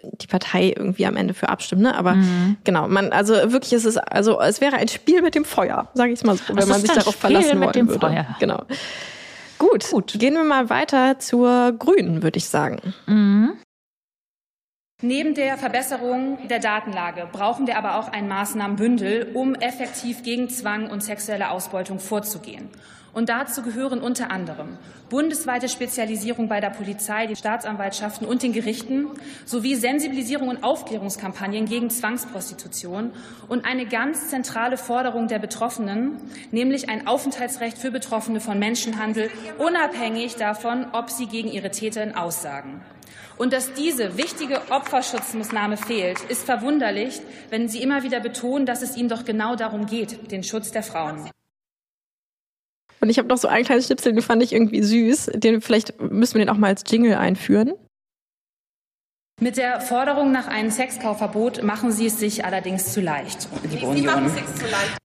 die Partei irgendwie am Ende für abstimmt, ne? Aber mhm. genau, man, also wirklich ist es, also es wäre ein Spiel mit dem Feuer, sage ich mal so, wenn man sich darauf verlassen wollen würde. Feuer. Genau. Gut, Gut, gehen wir mal weiter zur Grünen, würde ich sagen. Mhm. Neben der Verbesserung der Datenlage brauchen wir aber auch ein Maßnahmenbündel, um effektiv gegen Zwang und sexuelle Ausbeutung vorzugehen. Und dazu gehören unter anderem bundesweite Spezialisierung bei der Polizei, den Staatsanwaltschaften und den Gerichten sowie Sensibilisierung und Aufklärungskampagnen gegen Zwangsprostitution und eine ganz zentrale Forderung der Betroffenen, nämlich ein Aufenthaltsrecht für Betroffene von Menschenhandel, unabhängig davon, ob sie gegen ihre Täterin aussagen. Und dass diese wichtige Opferschutzmaßnahme fehlt, ist verwunderlich, wenn Sie immer wieder betonen, dass es Ihnen doch genau darum geht, den Schutz der Frauen. Und ich habe noch so einen kleinen Schnipsel, den fand ich irgendwie süß. Den, vielleicht müssen wir den auch mal als Jingle einführen. Mit der Forderung nach einem Sexkaufverbot machen Sie es sich allerdings zu leicht, liebe Union. Sie machen es sich zu leicht.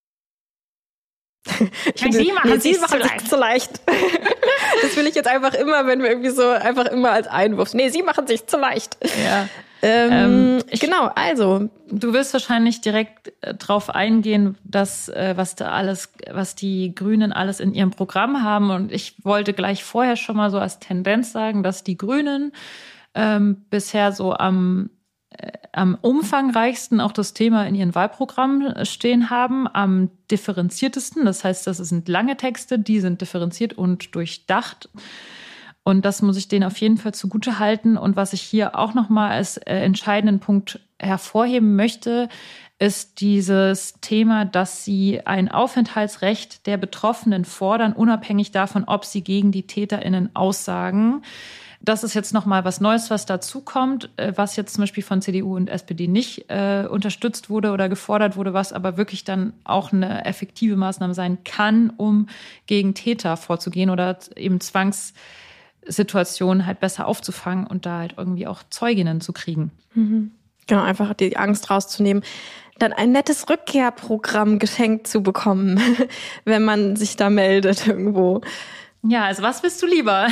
Ich finde, Sie machen, nee, Sie machen sich zu leicht. Das will ich jetzt einfach immer, wenn wir irgendwie so einfach immer als Einwurf. Nee, Sie machen sich zu leicht. Ja. Ähm, ähm, ich, genau, also. Du wirst wahrscheinlich direkt äh, drauf eingehen, dass, äh, was da alles, was die Grünen alles in ihrem Programm haben. Und ich wollte gleich vorher schon mal so als Tendenz sagen, dass die Grünen ähm, bisher so am, äh, am umfangreichsten auch das Thema in ihren Wahlprogrammen stehen haben, am differenziertesten. Das heißt, das sind lange Texte, die sind differenziert und durchdacht. Und das muss ich denen auf jeden Fall zugute halten. Und was ich hier auch nochmal als äh, entscheidenden Punkt hervorheben möchte, ist dieses Thema, dass sie ein Aufenthaltsrecht der Betroffenen fordern, unabhängig davon, ob sie gegen die TäterInnen aussagen. Das ist jetzt nochmal was Neues, was dazukommt, äh, was jetzt zum Beispiel von C D U und S P D nicht äh, unterstützt wurde oder gefordert wurde, was aber wirklich dann auch eine effektive Maßnahme sein kann, um gegen Täter vorzugehen oder eben Zwangs Situationen halt besser aufzufangen und da halt irgendwie auch Zeuginnen zu kriegen. Mhm. Genau, einfach die Angst rauszunehmen. Dann ein nettes Rückkehrprogramm geschenkt zu bekommen, wenn man sich da meldet irgendwo. Ja, also was willst du lieber?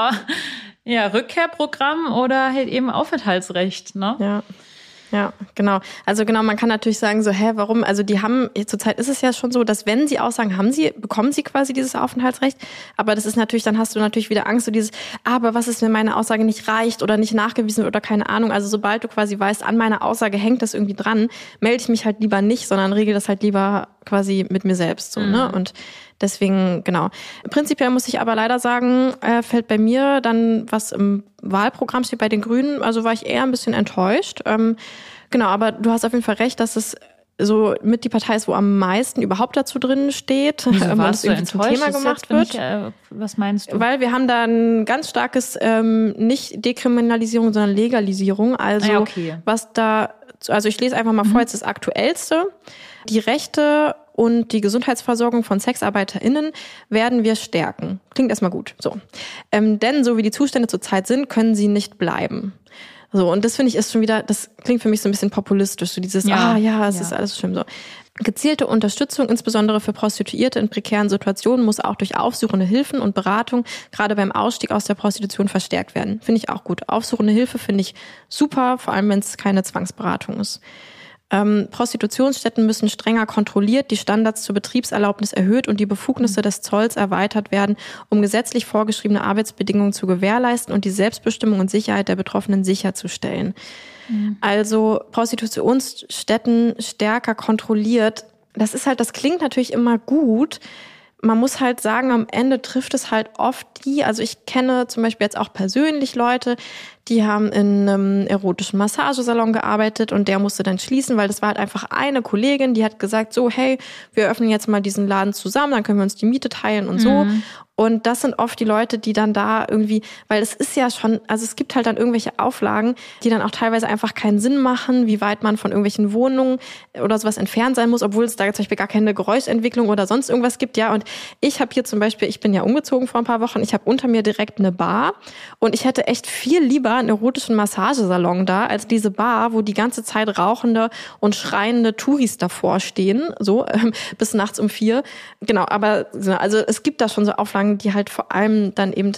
Ja, Rückkehrprogramm oder halt eben Aufenthaltsrecht, ne? Ja. Ja, genau. Also genau, man kann natürlich sagen so, hä, warum? Also die haben, zurzeit ist es ja schon so, dass wenn sie aussagen, haben sie, bekommen sie quasi dieses Aufenthaltsrecht. Aber das ist natürlich, dann hast du natürlich wieder Angst, so dieses, aber was ist, wenn meine Aussage nicht reicht oder nicht nachgewiesen wird oder keine Ahnung. Also sobald du quasi weißt, an meiner Aussage hängt das irgendwie dran, melde ich mich halt lieber nicht, sondern regel das halt lieber quasi mit mir selbst, so, mhm. ne? Und deswegen, genau. Prinzipiell muss ich aber leider sagen, äh, fällt bei mir dann, was im Wahlprogramm steht bei den Grünen, also war ich eher ein bisschen enttäuscht. Ähm, genau, aber du hast auf jeden Fall recht, dass es so mit die Partei ist, wo am meisten überhaupt dazu drin steht, wenn es irgendwie zum Thema gemacht wird. Ich, äh, was meinst du? Weil wir haben da ein ganz starkes, ähm, nicht Dekriminalisierung, sondern Legalisierung. Also ah, ja, okay. was da, also ich lese einfach mal mhm. vor, jetzt das Aktuellste. Die Rechte und die Gesundheitsversorgung von SexarbeiterInnen werden wir stärken. Klingt erstmal gut. So. Ähm, denn so wie die Zustände zurzeit sind, können sie nicht bleiben. So, und das finde ich ist schon wieder, das klingt für mich so ein bisschen populistisch, so dieses, ja, ah ja, es ja. ist alles schlimm so. Gezielte Unterstützung, insbesondere für Prostituierte in prekären Situationen, muss auch durch aufsuchende Hilfen und Beratung, gerade beim Ausstieg aus der Prostitution, verstärkt werden. Finde ich auch gut. Aufsuchende Hilfe finde ich super, vor allem wenn es keine Zwangsberatung ist. Ähm, Prostitutionsstätten müssen strenger kontrolliert, die Standards zur Betriebserlaubnis erhöht und die Befugnisse des Zolls erweitert werden, um gesetzlich vorgeschriebene Arbeitsbedingungen zu gewährleisten und die Selbstbestimmung und Sicherheit der Betroffenen sicherzustellen. Mhm. Also Prostitutionsstätten stärker kontrolliert. Das ist halt, das klingt natürlich immer gut. Man muss halt sagen, am Ende trifft es halt oft die, also ich kenne zum Beispiel jetzt auch persönlich Leute, die haben in einem erotischen Massagesalon gearbeitet und der musste dann schließen, weil das war halt einfach eine Kollegin, die hat gesagt, so hey, wir öffnen jetzt mal diesen Laden zusammen, dann können wir uns die Miete teilen und so. Mhm. Und das sind oft die Leute, die dann da irgendwie, weil es ist ja schon, also es gibt halt dann irgendwelche Auflagen, die dann auch teilweise einfach keinen Sinn machen, wie weit man von irgendwelchen Wohnungen oder sowas entfernt sein muss, obwohl es da zum Beispiel gar keine Geräuschentwicklung oder sonst irgendwas gibt, ja. Und ich habe hier zum Beispiel, ich bin ja umgezogen vor ein paar Wochen, ich habe unter mir direkt eine Bar und ich hätte echt viel lieber einen erotischen Massagesalon da, als diese Bar, wo die ganze Zeit rauchende und schreiende Touris davor stehen, so ähm, bis nachts um vier. Genau, aber also es gibt da schon so Auflagen, die halt vor allem dann eben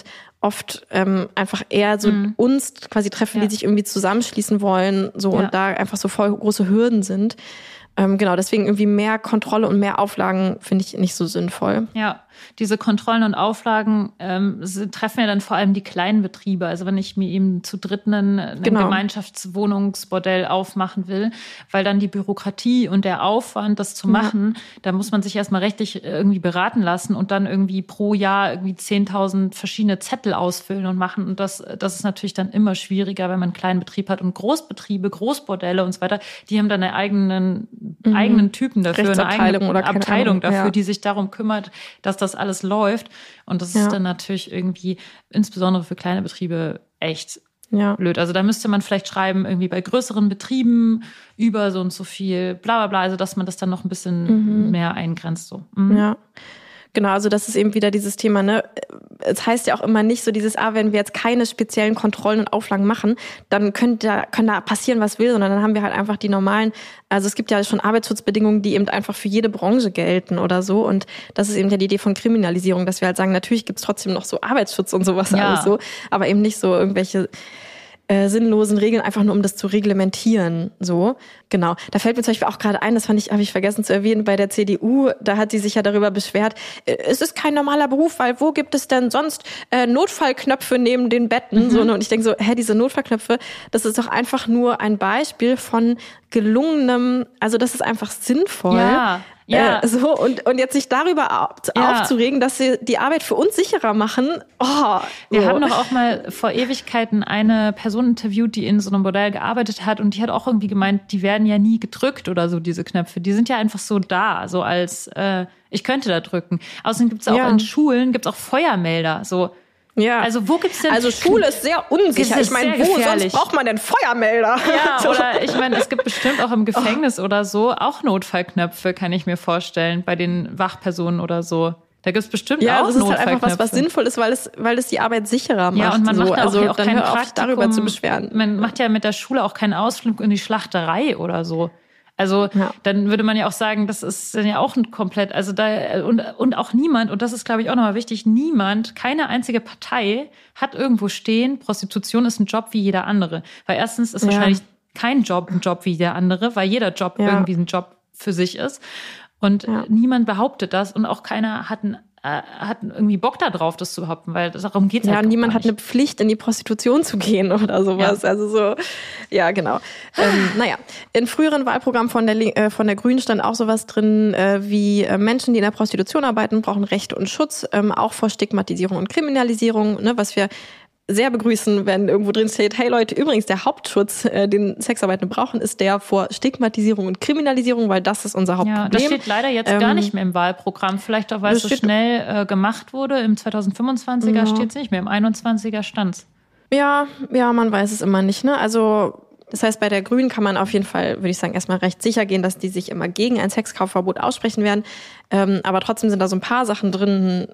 oft ähm, einfach eher so mhm. uns quasi treffen, ja. die sich irgendwie zusammenschließen wollen, so ja. und da einfach so voll große Hürden sind. Ähm, genau, deswegen irgendwie mehr Kontrolle und mehr Auflagen finde ich nicht so sinnvoll. Ja, diese Kontrollen und Auflagen ähm, treffen ja dann vor allem die kleinen Betriebe. Also wenn ich mir eben zu dritt ein, ein genau. Gemeinschaftswohnungsbordell aufmachen will, weil dann die Bürokratie und der Aufwand, das zu machen, ja. da muss man sich erstmal rechtlich irgendwie beraten lassen und dann irgendwie pro Jahr irgendwie zehntausend verschiedene Zettel ausfüllen und machen. Und das, das ist natürlich dann immer schwieriger, wenn man einen kleinen Betrieb hat. Und Großbetriebe, Großbordelle und so weiter, die haben dann einen eigenen, mhm. eigenen Typen dafür, eine eigene oder Abteilung Ahnung. dafür, ja. die sich darum kümmert, dass das alles läuft. Und das ja. ist dann natürlich irgendwie, insbesondere für kleine Betriebe, echt ja. blöd. Also da müsste man vielleicht schreiben, irgendwie bei größeren Betrieben über so und so viel, bla bla bla, also dass man das dann noch ein bisschen mhm. mehr eingrenzt. So. Mhm. Ja. Genau, also das ist eben wieder dieses Thema, ne? Es heißt ja auch immer nicht so dieses, ah, wenn wir jetzt keine speziellen Kontrollen und Auflagen machen, dann könnte da, kann da passieren, was will, sondern dann haben wir halt einfach die normalen, also es gibt ja schon Arbeitsschutzbedingungen, die eben einfach für jede Branche gelten oder so, und das ist eben ja die Idee von Kriminalisierung, dass wir halt sagen, natürlich gibt's trotzdem noch so Arbeitsschutz und sowas ja. alles so, aber eben nicht so irgendwelche Äh, sinnlosen Regeln, einfach nur um das zu reglementieren, so. Genau. Da fällt mir zum Beispiel auch gerade ein, das fand ich, habe ich vergessen zu erwähnen, bei der C D U, da hat sie sich ja darüber beschwert, äh, es ist kein normaler Beruf, weil wo gibt es denn sonst äh, Notfallknöpfe neben den Betten? Mhm. So, und ich denke so, hä, diese Notfallknöpfe, das ist doch einfach nur ein Beispiel von gelungenem, also das ist einfach sinnvoll. Ja. Ja. Äh, so, und, und jetzt sich darüber auf, ja. aufzuregen, dass sie die Arbeit für uns sicherer machen. Oh, Wir so. haben doch auch mal vor Ewigkeiten eine Person interviewt, die in so einem Bordell gearbeitet hat, und die hat auch irgendwie gemeint, die werden ja nie gedrückt oder so, diese Knöpfe. Die sind ja einfach so da, so als äh, ich könnte da drücken. Außerdem gibt's auch ja. in Schulen gibt's auch Feuermelder, so. Ja. Also wo gibt's denn? Also Schule ist sehr unsicher. Ist ich meine, wo sonst braucht man denn Feuermelder? Ja, so. Oder ich meine, es gibt bestimmt auch im Gefängnis oh. oder so auch Notfallknöpfe, kann ich mir vorstellen, bei den Wachpersonen oder so. Da gibt's bestimmt ja, auch Notfallknöpfe. Ja, das ist halt einfach was, was sinnvoll ist, weil es, weil es die Arbeit sicherer macht. Ja, und man so. macht da auch, also, auch dann keinen hör auf, Praktikum, darüber zu beschweren. Man macht ja mit der Schule auch keinen Ausflug in die Schlachterei oder so. Also ja. dann würde man ja auch sagen, das ist dann ja auch ein komplett, also da und und auch niemand, und das ist, glaube ich, auch nochmal wichtig, niemand, keine einzige Partei hat irgendwo stehen, Prostitution ist ein Job wie jeder andere. Weil erstens ist ja. wahrscheinlich kein Job ein Job wie der andere, weil jeder Job ja. irgendwie ein Job für sich ist. Und ja. niemand behauptet das, und auch keiner hat ein hat irgendwie Bock da drauf, das zu behaupten, weil darum geht's ja, halt niemand gar nicht. Hat eine Pflicht, in die Prostitution zu gehen oder sowas. Ja. Also so, ja, genau. ähm, naja, in früheren Wahlprogrammen von der äh, von der Grünen stand auch sowas drin, äh, wie äh, Menschen, die in der Prostitution arbeiten, brauchen Rechte und Schutz, ähm, auch vor Stigmatisierung und Kriminalisierung, ne, was wir sehr begrüßen, wenn irgendwo drin steht, hey Leute, übrigens der Hauptschutz, äh, den Sexarbeitende brauchen, ist der vor Stigmatisierung und Kriminalisierung, weil das ist unser Hauptproblem. Ja, das steht leider jetzt ähm, gar nicht mehr im Wahlprogramm. Vielleicht auch, weil es so schnell äh, gemacht wurde. Im zwanzig fünfundzwanziger ja. steht es nicht mehr, im einundzwanziger stand's. Ja, ja, man weiß es immer nicht, ne? Also das heißt, bei der Grünen kann man auf jeden Fall, würde ich sagen, erstmal recht sicher gehen, dass die sich immer gegen ein Sexkaufverbot aussprechen werden. Ähm, aber trotzdem sind da so ein paar Sachen drin,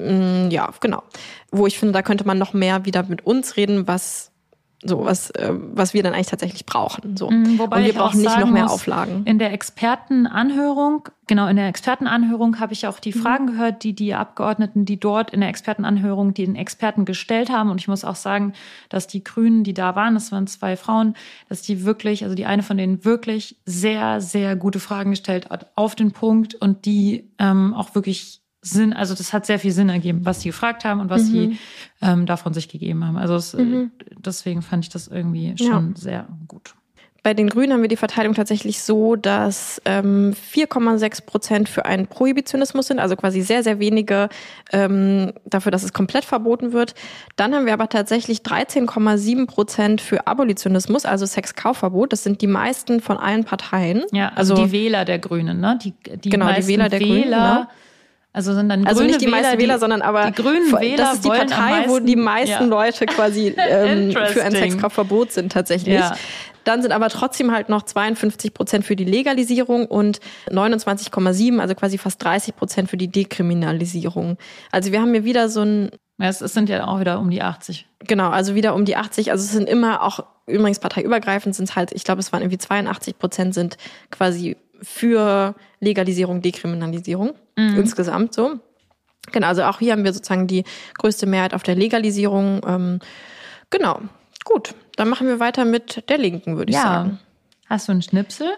ja, genau. Wo ich finde, da könnte man noch mehr wieder mit uns reden, was so was äh, was wir dann eigentlich tatsächlich brauchen. So. Mhm, wobei und wir ich brauchen auch nicht noch mehr muss, Auflagen. In der Expertenanhörung, genau, in der Expertenanhörung habe ich auch die Fragen mhm. gehört, die die Abgeordneten, die dort in der Expertenanhörung die den Experten gestellt haben. Und ich muss auch sagen, dass die Grünen, die da waren, das waren zwei Frauen, dass die wirklich, also die eine von denen wirklich sehr, sehr gute Fragen gestellt hat, auf den Punkt, und die ähm, auch wirklich Sinn, also das hat sehr viel Sinn ergeben, was sie gefragt haben und was mhm. sie ähm, davon sich gegeben haben. Also es, mhm. deswegen fand ich das irgendwie schon ja. sehr gut. Bei den Grünen haben wir die Verteilung tatsächlich so, dass ähm, vier Komma sechs Prozent für einen Prohibitionismus sind, also quasi sehr, sehr wenige ähm, dafür, dass es komplett verboten wird. Dann haben wir aber tatsächlich dreizehn Komma sieben Prozent für Abolitionismus, also Sexkaufverbot. Das sind die meisten von allen Parteien. Ja, also, also die Wähler der Grünen, ne? Die, die genau, meisten die Wähler der Grünen. Genau. Also sind dann also grüne nicht die Wähler, meisten Wähler, die, sondern aber die grünen Wähler, das ist die Partei, meisten, wo die meisten ja. Leute quasi ähm, für ein Sexkaufverbot sind tatsächlich. Ja. Dann sind aber trotzdem halt noch zweiundfünfzig Prozent für die Legalisierung und neunundzwanzig Komma sieben, also quasi fast dreißig Prozent für die Dekriminalisierung. Also wir haben hier wieder so ein... Ja, es sind ja auch wieder um die achtzig. Genau, also wieder um die achtzig. Also es sind immer auch, übrigens parteiübergreifend sind es halt, ich glaube es waren irgendwie zweiundachtzig Prozent sind quasi für Legalisierung, Dekriminalisierung mhm. insgesamt so. Genau, also auch hier haben wir sozusagen die größte Mehrheit auf der Legalisierung. Ähm, genau, gut. Dann machen wir weiter mit der Linken, würde ich ja. sagen. Hast du einen Schnipsel?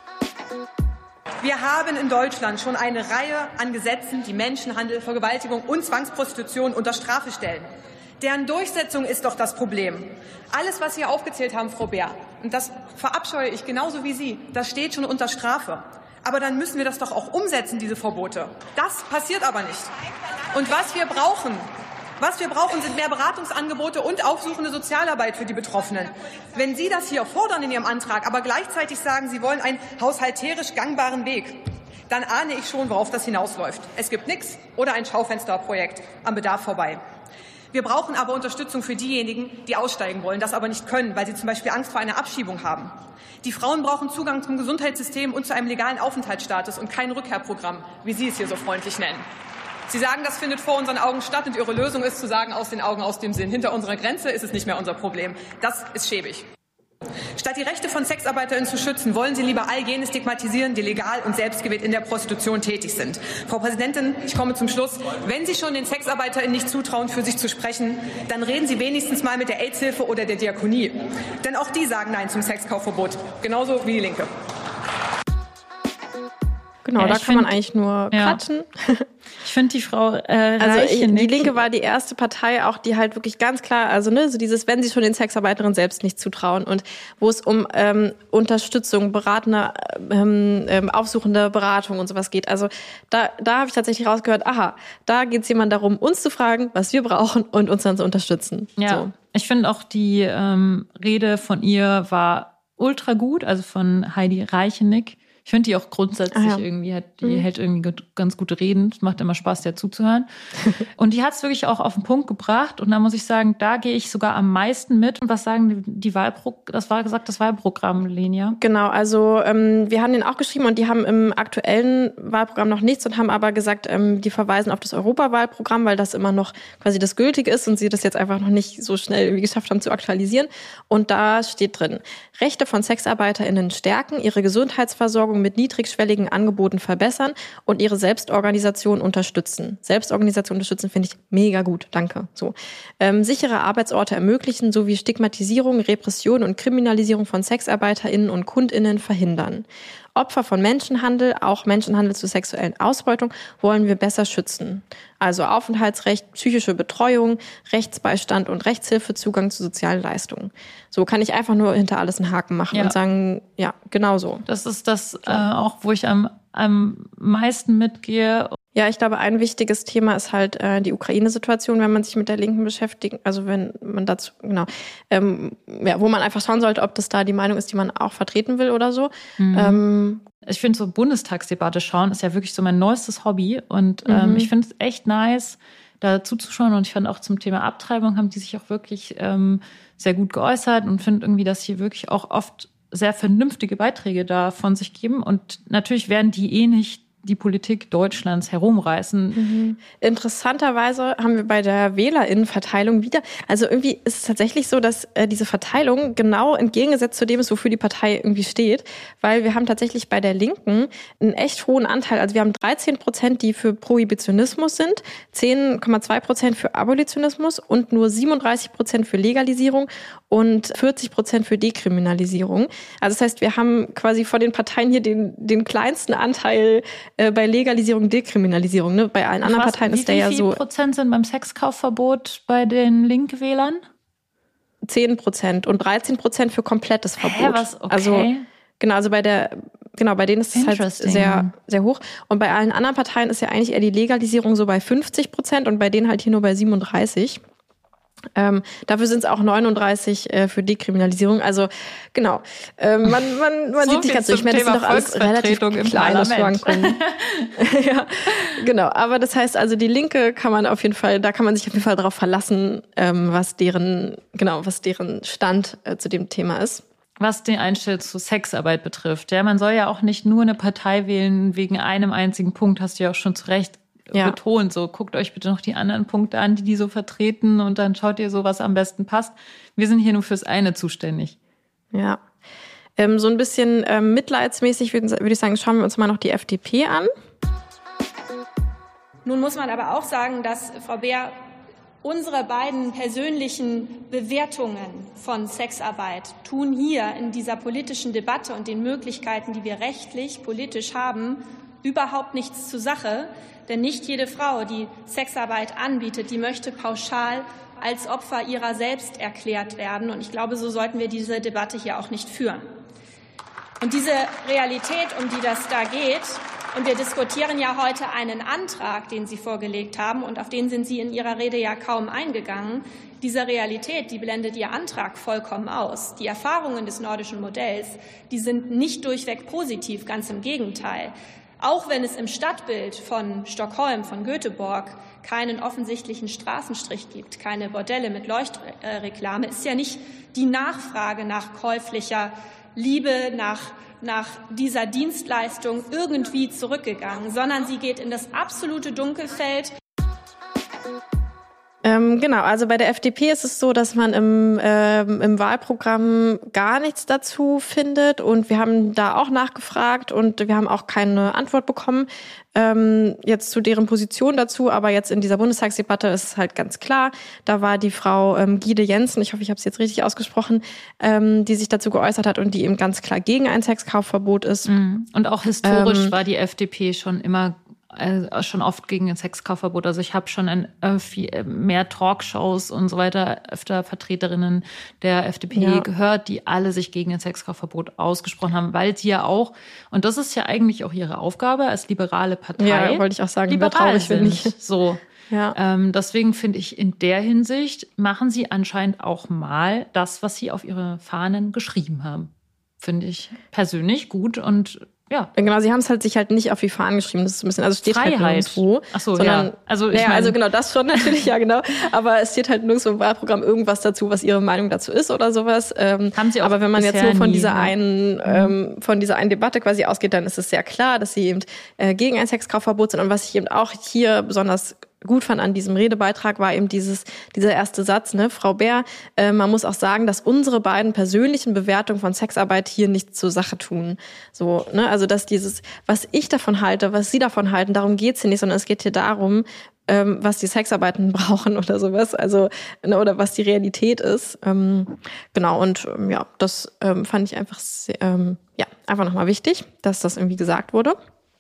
Wir haben in Deutschland schon eine Reihe an Gesetzen, die Menschenhandel, Vergewaltigung und Zwangsprostitution unter Strafe stellen. Deren Durchsetzung ist doch das Problem. Alles, was Sie aufgezählt haben, Frau Beer, und das verabscheue ich genauso wie Sie, das steht schon unter Strafe. Aber dann müssen wir das doch auch umsetzen, diese Verbote. Das passiert aber nicht. Und was wir brauchen, was wir brauchen, sind mehr Beratungsangebote und aufsuchende Sozialarbeit für die Betroffenen. Wenn Sie das hier fordern in Ihrem Antrag, aber gleichzeitig sagen, Sie wollen einen haushalterisch gangbaren Weg, dann ahne ich schon, worauf das hinausläuft. Es gibt nichts oder ein Schaufensterprojekt am Bedarf vorbei. Wir brauchen aber Unterstützung für diejenigen, die aussteigen wollen, das aber nicht können, weil sie zum Beispiel Angst vor einer Abschiebung haben. Die Frauen brauchen Zugang zum Gesundheitssystem und zu einem legalen Aufenthaltsstatus und kein Rückkehrprogramm, wie Sie es hier so freundlich nennen. Sie sagen, das findet vor unseren Augen statt und Ihre Lösung ist zu sagen, aus den Augen, aus dem Sinn. Hinter unserer Grenze ist es nicht mehr unser Problem. Das ist schäbig. Statt die Rechte von SexarbeiterInnen zu schützen, wollen Sie lieber all jene stigmatisieren, die legal und selbstgewählt in der Prostitution tätig sind. Frau Präsidentin, ich komme zum Schluss. Wenn Sie schon den SexarbeiterInnen nicht zutrauen, für sich zu sprechen, dann reden Sie wenigstens mal mit der AIDS-Hilfe oder der Diakonie. Denn auch die sagen Nein zum Sexkaufverbot. Genauso wie die Linke. Genau, ja, da kann find, man eigentlich nur ja. klatschen. Ich finde die Frau äh, Also ich, die Linke war die erste Partei, auch die halt wirklich ganz klar, also ne, so dieses, wenn sie schon den Sexarbeiterinnen selbst nicht zutrauen und wo es um ähm, Unterstützung, beratende, ähm, ähm, aufsuchende Beratung und sowas geht. Also da, da habe ich tatsächlich rausgehört, aha, da geht es jemand darum, uns zu fragen, was wir brauchen und uns dann zu unterstützen. Ja, so. Ich finde auch die ähm, Rede von ihr war ultra gut, also von Heidi Reichenick. Ich finde die auch grundsätzlich ah, ja. irgendwie, hat, die mhm. hält irgendwie ganz gute Reden. Es macht immer Spaß, der zuzuhören. Und die hat es wirklich auch auf den Punkt gebracht. Und da muss ich sagen, da gehe ich sogar am meisten mit. Und was sagen die, die Wahlpro, das war gesagt, das Wahlprogramm, Lenia? Genau, also ähm, wir haben den auch geschrieben und die haben im aktuellen Wahlprogramm noch nichts und haben aber gesagt, ähm, die verweisen auf das Europawahlprogramm, weil das immer noch quasi das Gültige ist und sie das jetzt einfach noch nicht so schnell irgendwie geschafft haben zu aktualisieren. Und da steht drin, Rechte von SexarbeiterInnen stärken, ihre Gesundheitsversorgung mit niedrigschwelligen Angeboten verbessern und ihre Selbstorganisation unterstützen. Selbstorganisation unterstützen finde ich mega gut, danke. So ähm, sichere Arbeitsorte ermöglichen sowie Stigmatisierung, Repression und Kriminalisierung von SexarbeiterInnen und KundInnen verhindern. Opfer von Menschenhandel, auch Menschenhandel zur sexuellen Ausbeutung, wollen wir besser schützen. Also Aufenthaltsrecht, psychische Betreuung, Rechtsbeistand und Rechtshilfe, Zugang zu sozialen Leistungen. So kann ich einfach nur hinter alles einen Haken machen ja. und sagen, ja, genau so. Das ist das äh, auch, wo ich am, am meisten mitgehe. Ja, ich glaube, ein wichtiges Thema ist halt äh, die Ukraine-Situation, wenn man sich mit der Linken beschäftigt. Also wenn man dazu, genau, ähm, ja, wo man einfach schauen sollte, ob das da die Meinung ist, die man auch vertreten will oder so. Mhm. Ähm, ich finde so Bundestagsdebatte schauen ist ja wirklich so mein neuestes Hobby. Und ähm, mhm. ich finde es echt nice, da zuzuschauen. Und ich fand auch zum Thema Abtreibung haben die sich auch wirklich ähm, sehr gut geäußert und finde irgendwie, dass hier wirklich auch oft sehr vernünftige Beiträge da von sich geben. Und natürlich werden die eh nicht die Politik Deutschlands herumreißen. Mhm. Interessanterweise haben wir bei der WählerInnenverteilung wieder, also irgendwie ist es tatsächlich so, dass äh, diese Verteilung genau entgegengesetzt zu dem ist, wofür die Partei irgendwie steht, weil wir haben tatsächlich bei der Linken einen echt hohen Anteil, also wir haben dreizehn Prozent, die für Prohibitionismus sind, zehn Komma zwei Prozent für Abolitionismus und nur siebenunddreißig Prozent für Legalisierung und vierzig Prozent für Dekriminalisierung. Also das heißt, wir haben quasi von den Parteien hier den, den kleinsten Anteil äh, bei Legalisierung, Dekriminalisierung. Ne? Bei allen anderen Was, Parteien ist der ja so. Wie viel Prozent sind beim Sexkaufverbot bei den Linkwählern? zehn Prozent und dreizehn Prozent für komplettes Verbot. Hä, was? Okay. Also genau, also bei der Genau, bei denen ist es halt sehr, sehr hoch. Und bei allen anderen Parteien ist ja eigentlich eher die Legalisierung so bei fünfzig Prozent und bei denen halt hier nur bei siebenunddreißig. Ähm, dafür sind es auch neununddreißig äh, für Dekriminalisierung. Also genau, ähm, man, man, man so sieht sich ganz durch. Ich meine, das sind doch alles relativ kleine Schwankungen. Ja, genau. Aber das heißt also, die Linke kann man auf jeden Fall, da kann man sich auf jeden Fall darauf verlassen, ähm, was deren, genau, was deren Stand äh, zu dem Thema ist. Was den Einstieg zu Sexarbeit betrifft. Ja, man soll ja auch nicht nur eine Partei wählen wegen einem einzigen Punkt, hast du ja auch schon zu Recht ja. betont. So, guckt euch bitte noch die anderen Punkte an, die die so vertreten und dann schaut ihr so, was am besten passt. Wir sind hier nur fürs eine zuständig. Ja, ähm, so ein bisschen ähm, mitleidsmäßig würde würd ich sagen, schauen wir uns mal noch die F D P an. Nun muss man aber auch sagen, dass Frau Beer unsere beiden persönlichen Bewertungen von Sexarbeit tun hier in dieser politischen Debatte und den Möglichkeiten, die wir rechtlich, politisch haben, überhaupt nichts zur Sache. Denn nicht jede Frau, die Sexarbeit anbietet, die möchte pauschal als Opfer ihrer selbst erklärt werden. Und ich glaube, so sollten wir diese Debatte hier auch nicht führen. Und diese Realität, um die das da geht, und wir diskutieren ja heute einen Antrag, den Sie vorgelegt haben, und auf den sind Sie in Ihrer Rede ja kaum eingegangen. Diese Realität, die blendet Ihr Antrag vollkommen aus. Die Erfahrungen des nordischen Modells, die sind nicht durchweg positiv, ganz im Gegenteil. Auch wenn es im Stadtbild von Stockholm, von Göteborg, keinen offensichtlichen Straßenstrich gibt, keine Bordelle mit Leuchtreklame, ist ja nicht die Nachfrage nach käuflicher Liebe, nach nach dieser Dienstleistung irgendwie zurückgegangen, sondern sie geht in das absolute Dunkelfeld. Ähm, genau, also bei der F D P ist es so, dass man im, ähm, im Wahlprogramm gar nichts dazu findet und wir haben da auch nachgefragt und wir haben auch keine Antwort bekommen ähm, jetzt zu deren Position dazu, aber jetzt in dieser Bundestagsdebatte ist es halt ganz klar, da war die Frau ähm, Gide Jensen, ich hoffe, ich habe es jetzt richtig ausgesprochen, ähm, die sich dazu geäußert hat und die eben ganz klar gegen ein Sexkaufverbot ist. Und auch historisch ähm, war die F D P schon immer Also schon oft gegen ein Sexkaufverbot. Also ich habe schon in äh, viel, mehr Talkshows und so weiter öfter Vertreterinnen der F D P ja. gehört, die alle sich gegen ein Sexkaufverbot ausgesprochen haben, weil sie ja auch, und das ist ja eigentlich auch ihre Aufgabe als liberale Partei. Ja, wollte ich auch sagen, liberal traurig sind. Bin ich. So. Ja. Ähm, deswegen finde ich, in der Hinsicht machen sie anscheinend auch mal das, was sie auf ihre Fahnen geschrieben haben. Finde ich persönlich gut und ja. Genau, sie haben es halt sich halt nicht auf die Fahnen geschrieben. Das ist ein bisschen, also es steht Freiheit. halt nirgendwo. Ach so, sondern, ja. Also, ich ja, mein, also genau, das schon natürlich, ja genau. Aber es steht halt nirgendwo im Wahlprogramm irgendwas dazu, was ihre Meinung dazu ist oder sowas. Ähm, haben sie auch aber wenn man jetzt nur von nie, dieser ne? einen, ähm, von dieser einen Debatte quasi ausgeht, dann ist es sehr klar, dass sie eben äh, gegen ein Sexkaufverbot sind. Und was ich eben auch hier besonders gut fand an diesem Redebeitrag, war eben dieses, dieser erste Satz, ne, Frau Beer, äh, man muss auch sagen, dass unsere beiden persönlichen Bewertungen von Sexarbeit hier nichts zur Sache tun. So, ne, also dass dieses, was ich davon halte, was Sie davon halten, darum geht's hier nicht, sondern es geht hier darum, ähm, was die Sexarbeiten brauchen oder sowas, also, ne, oder was die Realität ist. Ähm, genau, und ähm, ja, das ähm, fand ich einfach sehr, ähm, ja, einfach nochmal wichtig, dass das irgendwie gesagt wurde.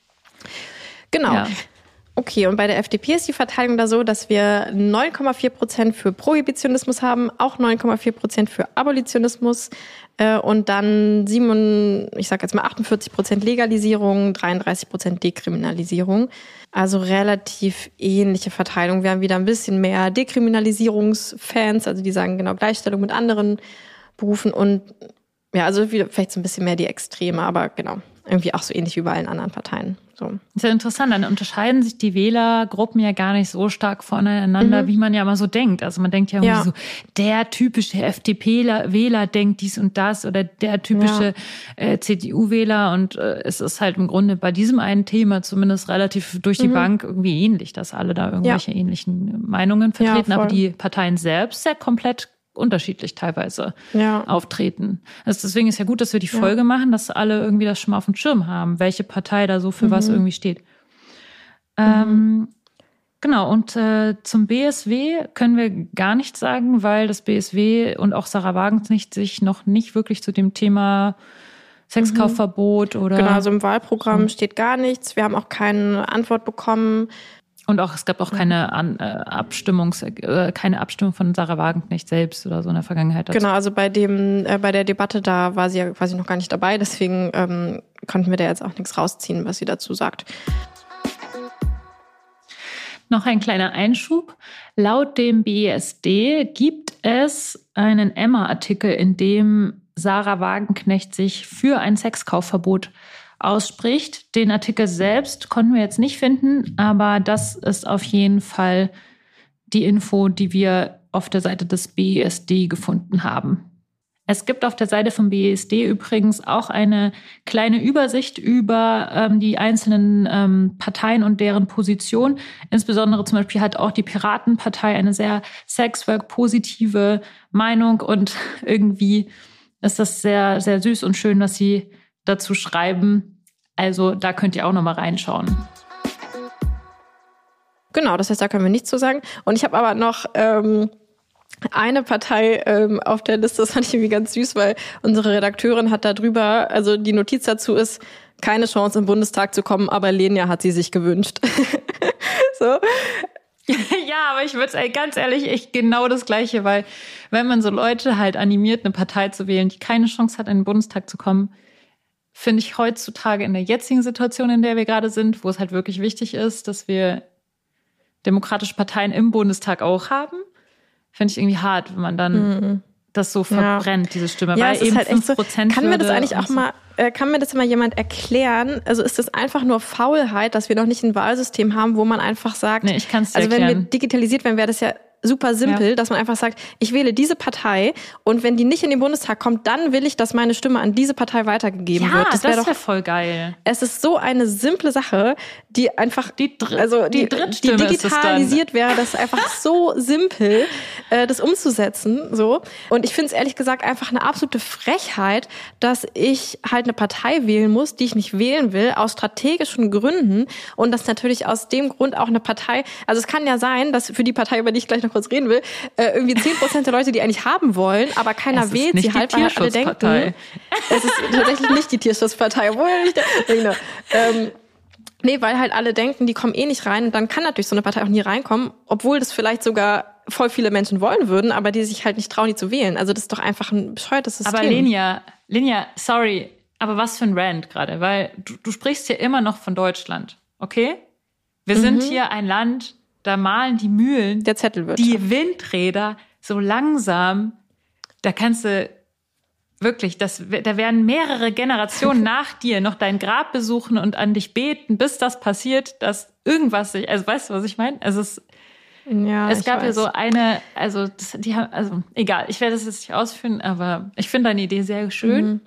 Genau. Ja. Okay, und bei der F D P ist die Verteilung da so, dass wir neun Komma vier Prozent für Prohibitionismus haben, auch neun Komma vier Prozent für Abolitionismus äh, und dann sieben, ich sag jetzt mal achtundvierzig Prozent Legalisierung, dreiunddreißig Prozent Dekriminalisierung. Also relativ ähnliche Verteilung. Wir haben wieder ein bisschen mehr Dekriminalisierungsfans, also die sagen genau Gleichstellung mit anderen Berufen und ja, also wieder vielleicht so ein bisschen mehr die Extreme, aber genau, irgendwie auch so ähnlich wie bei allen anderen Parteien. So. Das ist ja interessant, dann unterscheiden sich die Wählergruppen ja gar nicht so stark voneinander, mhm. wie man ja immer so denkt. Also man denkt ja, irgendwie ja. so, der typische F D P-Wähler denkt dies und das oder der typische ja. äh, C D U-Wähler und äh, es ist halt im Grunde bei diesem einen Thema zumindest relativ durch die mhm. Bank irgendwie ähnlich, dass alle da irgendwelche ja. ähnlichen Meinungen vertreten, ja, aber die Parteien selbst ja komplett unterschiedlich teilweise ja. auftreten. Also deswegen ist ja gut, dass wir die Folge ja. machen, dass alle irgendwie das schon mal auf dem Schirm haben, welche Partei da so für mhm. was irgendwie steht. Mhm. Ähm, genau, und äh, zum B S W können wir gar nichts sagen, weil das B S W und auch Sarah Wagenknecht sich noch nicht wirklich zu dem Thema Sexkaufverbot mhm. oder... Genau, also im Wahlprogramm mhm. steht gar nichts. Wir haben auch keine Antwort bekommen. Und auch, es gab auch keine An, äh, Abstimmungs, äh, keine Abstimmung von Sarah Wagenknecht selbst oder so in der Vergangenheit dazu. Genau, also bei dem, äh, bei der Debatte, da war sie ja quasi noch gar nicht dabei, deswegen ähm, konnten wir da jetzt auch nichts rausziehen, was sie dazu sagt. Noch ein kleiner Einschub. Laut dem B S D gibt es einen Emma-Artikel, in dem Sarah Wagenknecht sich für ein Sexkaufverbot ausspricht. Den Artikel selbst konnten wir jetzt nicht finden, aber das ist auf jeden Fall die Info, die wir auf der Seite des B S D gefunden haben. Es gibt auf der Seite vom B S D übrigens auch eine kleine Übersicht über ähm, die einzelnen ähm, Parteien und deren Position. Insbesondere zum Beispiel hat auch die Piratenpartei eine sehr Sexwork-positive Meinung und irgendwie ist das sehr, sehr süß und schön, dass sie dazu schreiben. Also da könnt ihr auch noch mal reinschauen. Genau, das heißt, da können wir nichts zu sagen. Und ich habe aber noch ähm, eine Partei ähm, auf der Liste, das fand ich irgendwie ganz süß, weil unsere Redakteurin hat da drüber, also die Notiz dazu ist, keine Chance im Bundestag zu kommen, aber Lenia hat sie sich gewünscht. So. Ja, aber ich würde ganz ehrlich, echt genau das Gleiche, weil wenn man so Leute halt animiert, eine Partei zu wählen, die keine Chance hat, in den Bundestag zu kommen, finde ich heutzutage in der jetzigen Situation, in der wir gerade sind, wo es halt wirklich wichtig ist, dass wir demokratische Parteien im Bundestag auch haben, finde ich irgendwie hart, wenn man dann mhm. das so verbrennt, ja. diese Stimme. Ja, weil es eben ist halt echt so, kann mir das eigentlich auch so. mal, äh, kann mir das mal jemand erklären? Also ist das einfach nur Faulheit, dass wir noch nicht ein Wahlsystem haben, wo man einfach sagt, nee, ich kann's dir also wenn erklären. wir digitalisiert werden, wäre das ja super simpel, ja. dass man einfach sagt, ich wähle diese Partei und wenn die nicht in den Bundestag kommt, dann will ich, dass meine Stimme an diese Partei weitergegeben ja, wird. Das, das wäre voll geil. Es ist so eine simple Sache, die einfach, die, Dr- also die, die, die digitalisiert wäre, das ist einfach so simpel, äh, das umzusetzen, so. Und ich finde es ehrlich gesagt einfach eine absolute Frechheit, dass ich halt eine Partei wählen muss, die ich nicht wählen will, aus strategischen Gründen und das natürlich aus dem Grund auch eine Partei, also es kann ja sein, dass für die Partei, über die ich gleich noch kurz reden will, äh, irgendwie zehn Prozent der Leute, die eigentlich haben wollen, aber keiner es wählt sie halt, weil halt alle denken, es ist tatsächlich nicht die Tierschutzpartei, obwohl ich denke, ähm, nee, weil halt alle denken, die kommen eh nicht rein und dann kann natürlich so eine Partei auch nie reinkommen, obwohl das vielleicht sogar voll viele Menschen wollen würden, aber die sich halt nicht trauen, die zu wählen. Also das ist doch einfach ein bescheuertes System. Aber Lenia, Lenia, sorry, aber was für ein Rant gerade, weil du, du sprichst hier immer noch von Deutschland, okay? Wir mhm. sind hier ein Land, da malen die Mühlen, der Zettelwirtschaft, die Windräder so langsam, da kannst du wirklich, das, da werden mehrere Generationen nach dir noch dein Grab besuchen und an dich beten, bis das passiert, dass irgendwas sich, also weißt du, was ich meine? Also es, ja, es gab weiß. ja so eine, also das, die haben, also egal, ich werde das jetzt nicht ausführen, aber ich finde deine Idee sehr schön. Mhm.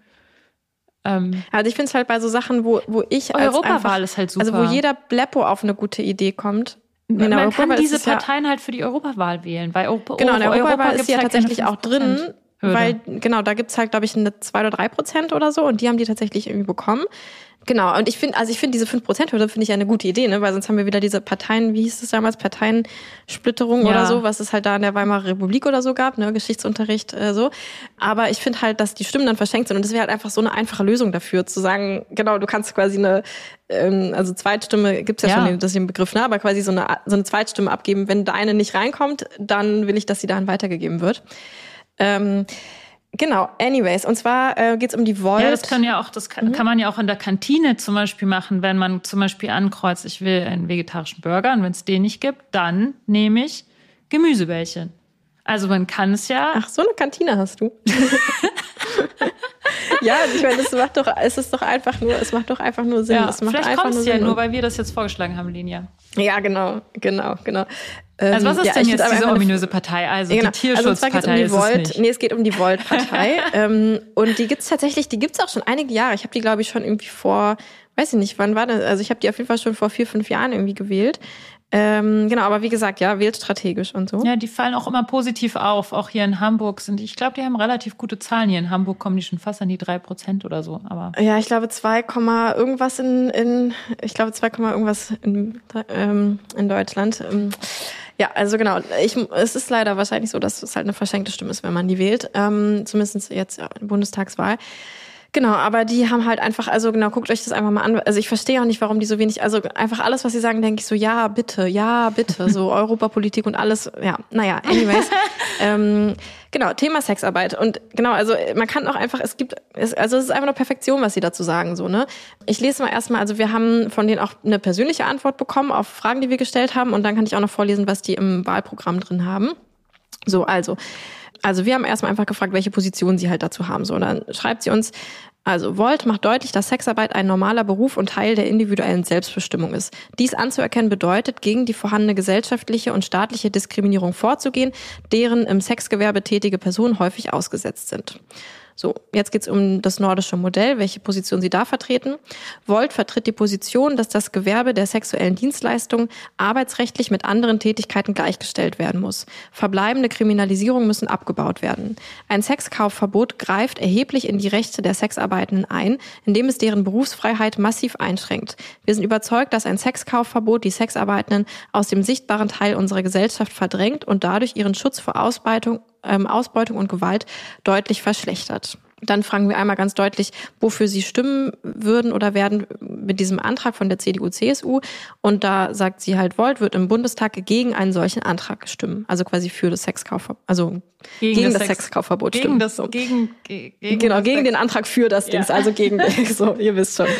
Ähm, also ich finde es halt bei so Sachen, wo, wo ich als Europawahl einfach, ist halt super. Also wo jeder Bleppo auf eine gute Idee kommt. Man genau, kann diese Parteien ja, halt für die Europawahl wählen, weil Europa, genau, in der Europa Europawahl ist sie ja halt tatsächlich auch drin, Hürde. Weil genau, da gibt's halt, glaube ich, eine zwei oder drei Prozent oder so und die haben die tatsächlich irgendwie bekommen. Genau, und ich finde, also ich finde diese fünf Prozent Hürde finde ich eine gute Idee, ne, weil sonst haben wir wieder diese Parteien, wie hieß es damals, Parteiensplitterung ja. oder so, was es halt da in der Weimarer Republik oder so gab, ne, Geschichtsunterricht äh, so. Aber ich finde halt, dass die Stimmen dann verschenkt sind und das wäre halt einfach so eine einfache Lösung dafür, zu sagen, genau, du kannst quasi eine, ähm, also Zweitstimme gibt's ja, ja. schon, den, das ist den Begriff, ne, aber quasi so eine so eine Zweitstimme abgeben. Wenn deine nicht reinkommt, dann will ich, dass sie dahin weitergegeben wird. Ähm, Genau, anyways. Und zwar äh, geht's um die Volt. Ja, das kann ja auch, das kann, mhm. kann man ja auch in der Kantine zum Beispiel machen, wenn man zum Beispiel ankreuzt, ich will einen vegetarischen Burger und wenn es den nicht gibt, dann nehme ich Gemüsebällchen. Also man kann es ja. Ach, so eine Kantine hast du. Ja, ich meine, das macht doch, es ist doch einfach nur, es macht doch einfach nur Sinn. Ja, es macht vielleicht einfach kommst nur du ja Sinn. nur, weil wir das jetzt vorgeschlagen haben, Lenia. Ja, genau, genau, genau. Also was ist ja, denn jetzt diese eine, ominöse Partei? Also genau, die Tierschutzpartei also und zwar geht's um die ist es Volt. nicht. Nee, es geht um die Volt-Partei. ähm, und die gibt's tatsächlich, die gibt's auch schon einige Jahre. Ich habe die, glaube ich, schon irgendwie vor, weiß ich nicht, wann war das? Also ich habe die auf jeden Fall schon vor vier, fünf Jahren irgendwie gewählt. Ähm, genau, aber wie gesagt, ja, wählt strategisch und so. Ja, die fallen auch immer positiv auf. Auch hier in Hamburg sind die, ich glaube, die haben relativ gute Zahlen. Hier in Hamburg kommen die schon fast an die drei Prozent oder so. Aber ja, ich glaube zwei, irgendwas in, in ich glaube zwei, irgendwas in, ähm, in Deutschland. Ähm, ja, also genau. Ich, es ist leider wahrscheinlich so, dass es halt eine verschenkte Stimme ist, wenn man die wählt. Ähm, zumindest jetzt ja, Bundestagswahl. Genau, aber die haben halt einfach, also genau, guckt euch das einfach mal an. Also ich verstehe auch nicht, warum die so wenig, also einfach alles, was sie sagen, denke ich so, ja, bitte, ja, bitte, so Europapolitik und alles, ja, naja, anyways. ähm, genau, Thema Sexarbeit und genau, also man kann auch einfach, es gibt, es, also es ist einfach nur Perfektion, was sie dazu sagen, so, ne. Ich lese mal erstmal, also wir haben von denen auch eine persönliche Antwort bekommen auf Fragen, die wir gestellt haben und dann kann ich auch noch vorlesen, was die im Wahlprogramm drin haben. So, also... Also wir haben erstmal einfach gefragt, welche Position sie halt dazu haben. So, und dann schreibt sie uns, also Volt macht deutlich, dass Sexarbeit ein normaler Beruf und Teil der individuellen Selbstbestimmung ist. Dies anzuerkennen bedeutet, gegen die vorhandene gesellschaftliche und staatliche Diskriminierung vorzugehen, deren im Sexgewerbe tätige Personen häufig ausgesetzt sind. So, jetzt geht's um das nordische Modell, welche Position Sie da vertreten. Volt vertritt die Position, dass das Gewerbe der sexuellen Dienstleistungen arbeitsrechtlich mit anderen Tätigkeiten gleichgestellt werden muss. Verbleibende Kriminalisierungen müssen abgebaut werden. Ein Sexkaufverbot greift erheblich in die Rechte der Sexarbeitenden ein, indem es deren Berufsfreiheit massiv einschränkt. Wir sind überzeugt, dass ein Sexkaufverbot die Sexarbeitenden aus dem sichtbaren Teil unserer Gesellschaft verdrängt und dadurch ihren Schutz vor Ausbeutung Ähm, Ausbeutung und Gewalt deutlich verschlechtert. Dann fragen wir einmal ganz deutlich, wofür Sie stimmen würden oder werden mit diesem Antrag von der C D U C S U. Und da sagt sie halt, Volt wird im Bundestag gegen einen solchen Antrag stimmen. Also quasi für das Sexkaufverbot, also gegen, gegen das, das Sex- Sexkaufverbot gegen stimmen. Das, so. gegen, gegen genau, das gegen Sex- den Antrag für das Ding, ja. Also gegen, so, ihr wisst schon.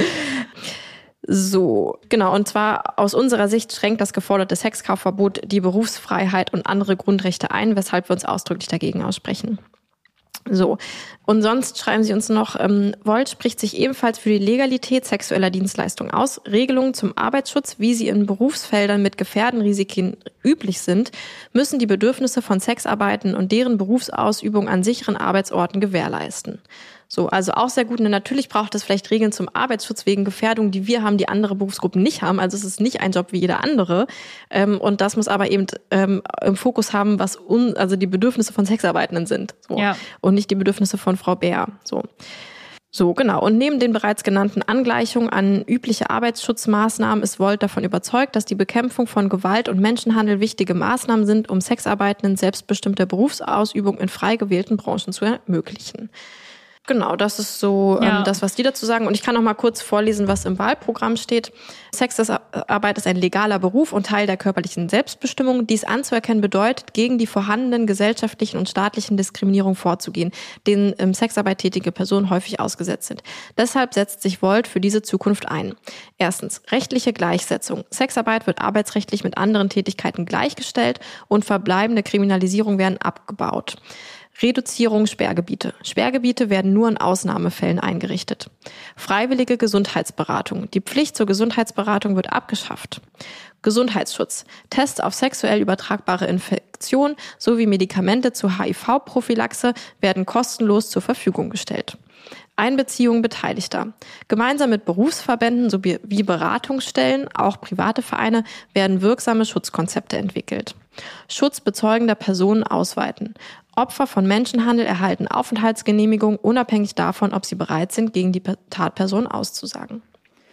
So, genau. Und zwar aus unserer Sicht schränkt das geforderte Sexkaufverbot die Berufsfreiheit und andere Grundrechte ein, weshalb wir uns ausdrücklich dagegen aussprechen. So, und sonst schreiben Sie uns noch, ähm, Volt spricht sich ebenfalls für die Legalität sexueller Dienstleistungen aus. Regelungen zum Arbeitsschutz, wie sie in Berufsfeldern mit Gefährdenrisiken üblich sind, müssen die Bedürfnisse von Sexarbeitenden und deren Berufsausübung an sicheren Arbeitsorten gewährleisten. So, also auch sehr gut. Und natürlich braucht es vielleicht Regeln zum Arbeitsschutz wegen Gefährdungen, die wir haben, die andere Berufsgruppen nicht haben. Also es ist nicht ein Job wie jeder andere. Ähm, und das muss aber eben ähm, im Fokus haben, was un, also die Bedürfnisse von Sexarbeitenden sind. So. Ja. Und nicht die Bedürfnisse von Frau Bär. So. So, genau. Und neben den bereits genannten Angleichungen an übliche Arbeitsschutzmaßnahmen ist Volt davon überzeugt, dass die Bekämpfung von Gewalt und Menschenhandel wichtige Maßnahmen sind, um Sexarbeitenden selbstbestimmte Berufsausübung in frei gewählten Branchen zu ermöglichen. Genau, das ist so ähm, ja. das, was die dazu sagen. Und ich kann noch mal kurz vorlesen, was im Wahlprogramm steht. Sexarbeit ist ein legaler Beruf und Teil der körperlichen Selbstbestimmung. Dies anzuerkennen bedeutet, gegen die vorhandenen gesellschaftlichen und staatlichen Diskriminierungen vorzugehen, denen im Sexarbeit tätige Personen häufig ausgesetzt sind. Deshalb setzt sich Volt für diese Zukunft ein. Erstens, rechtliche Gleichsetzung. Sexarbeit wird arbeitsrechtlich mit anderen Tätigkeiten gleichgestellt und verbleibende Kriminalisierungen werden abgebaut. Reduzierung Sperrgebiete. Sperrgebiete werden nur in Ausnahmefällen eingerichtet. Freiwillige Gesundheitsberatung. Die Pflicht zur Gesundheitsberatung wird abgeschafft. Gesundheitsschutz. Tests auf sexuell übertragbare Infektionen sowie Medikamente zur H I V-Prophylaxe werden kostenlos zur Verfügung gestellt. Einbeziehung Beteiligter. Gemeinsam mit Berufsverbänden sowie Beratungsstellen, auch private Vereine, werden wirksame Schutzkonzepte entwickelt. Schutz bezeugender Personen ausweiten. Opfer von Menschenhandel erhalten Aufenthaltsgenehmigung, unabhängig davon, ob sie bereit sind, gegen die Tatperson auszusagen.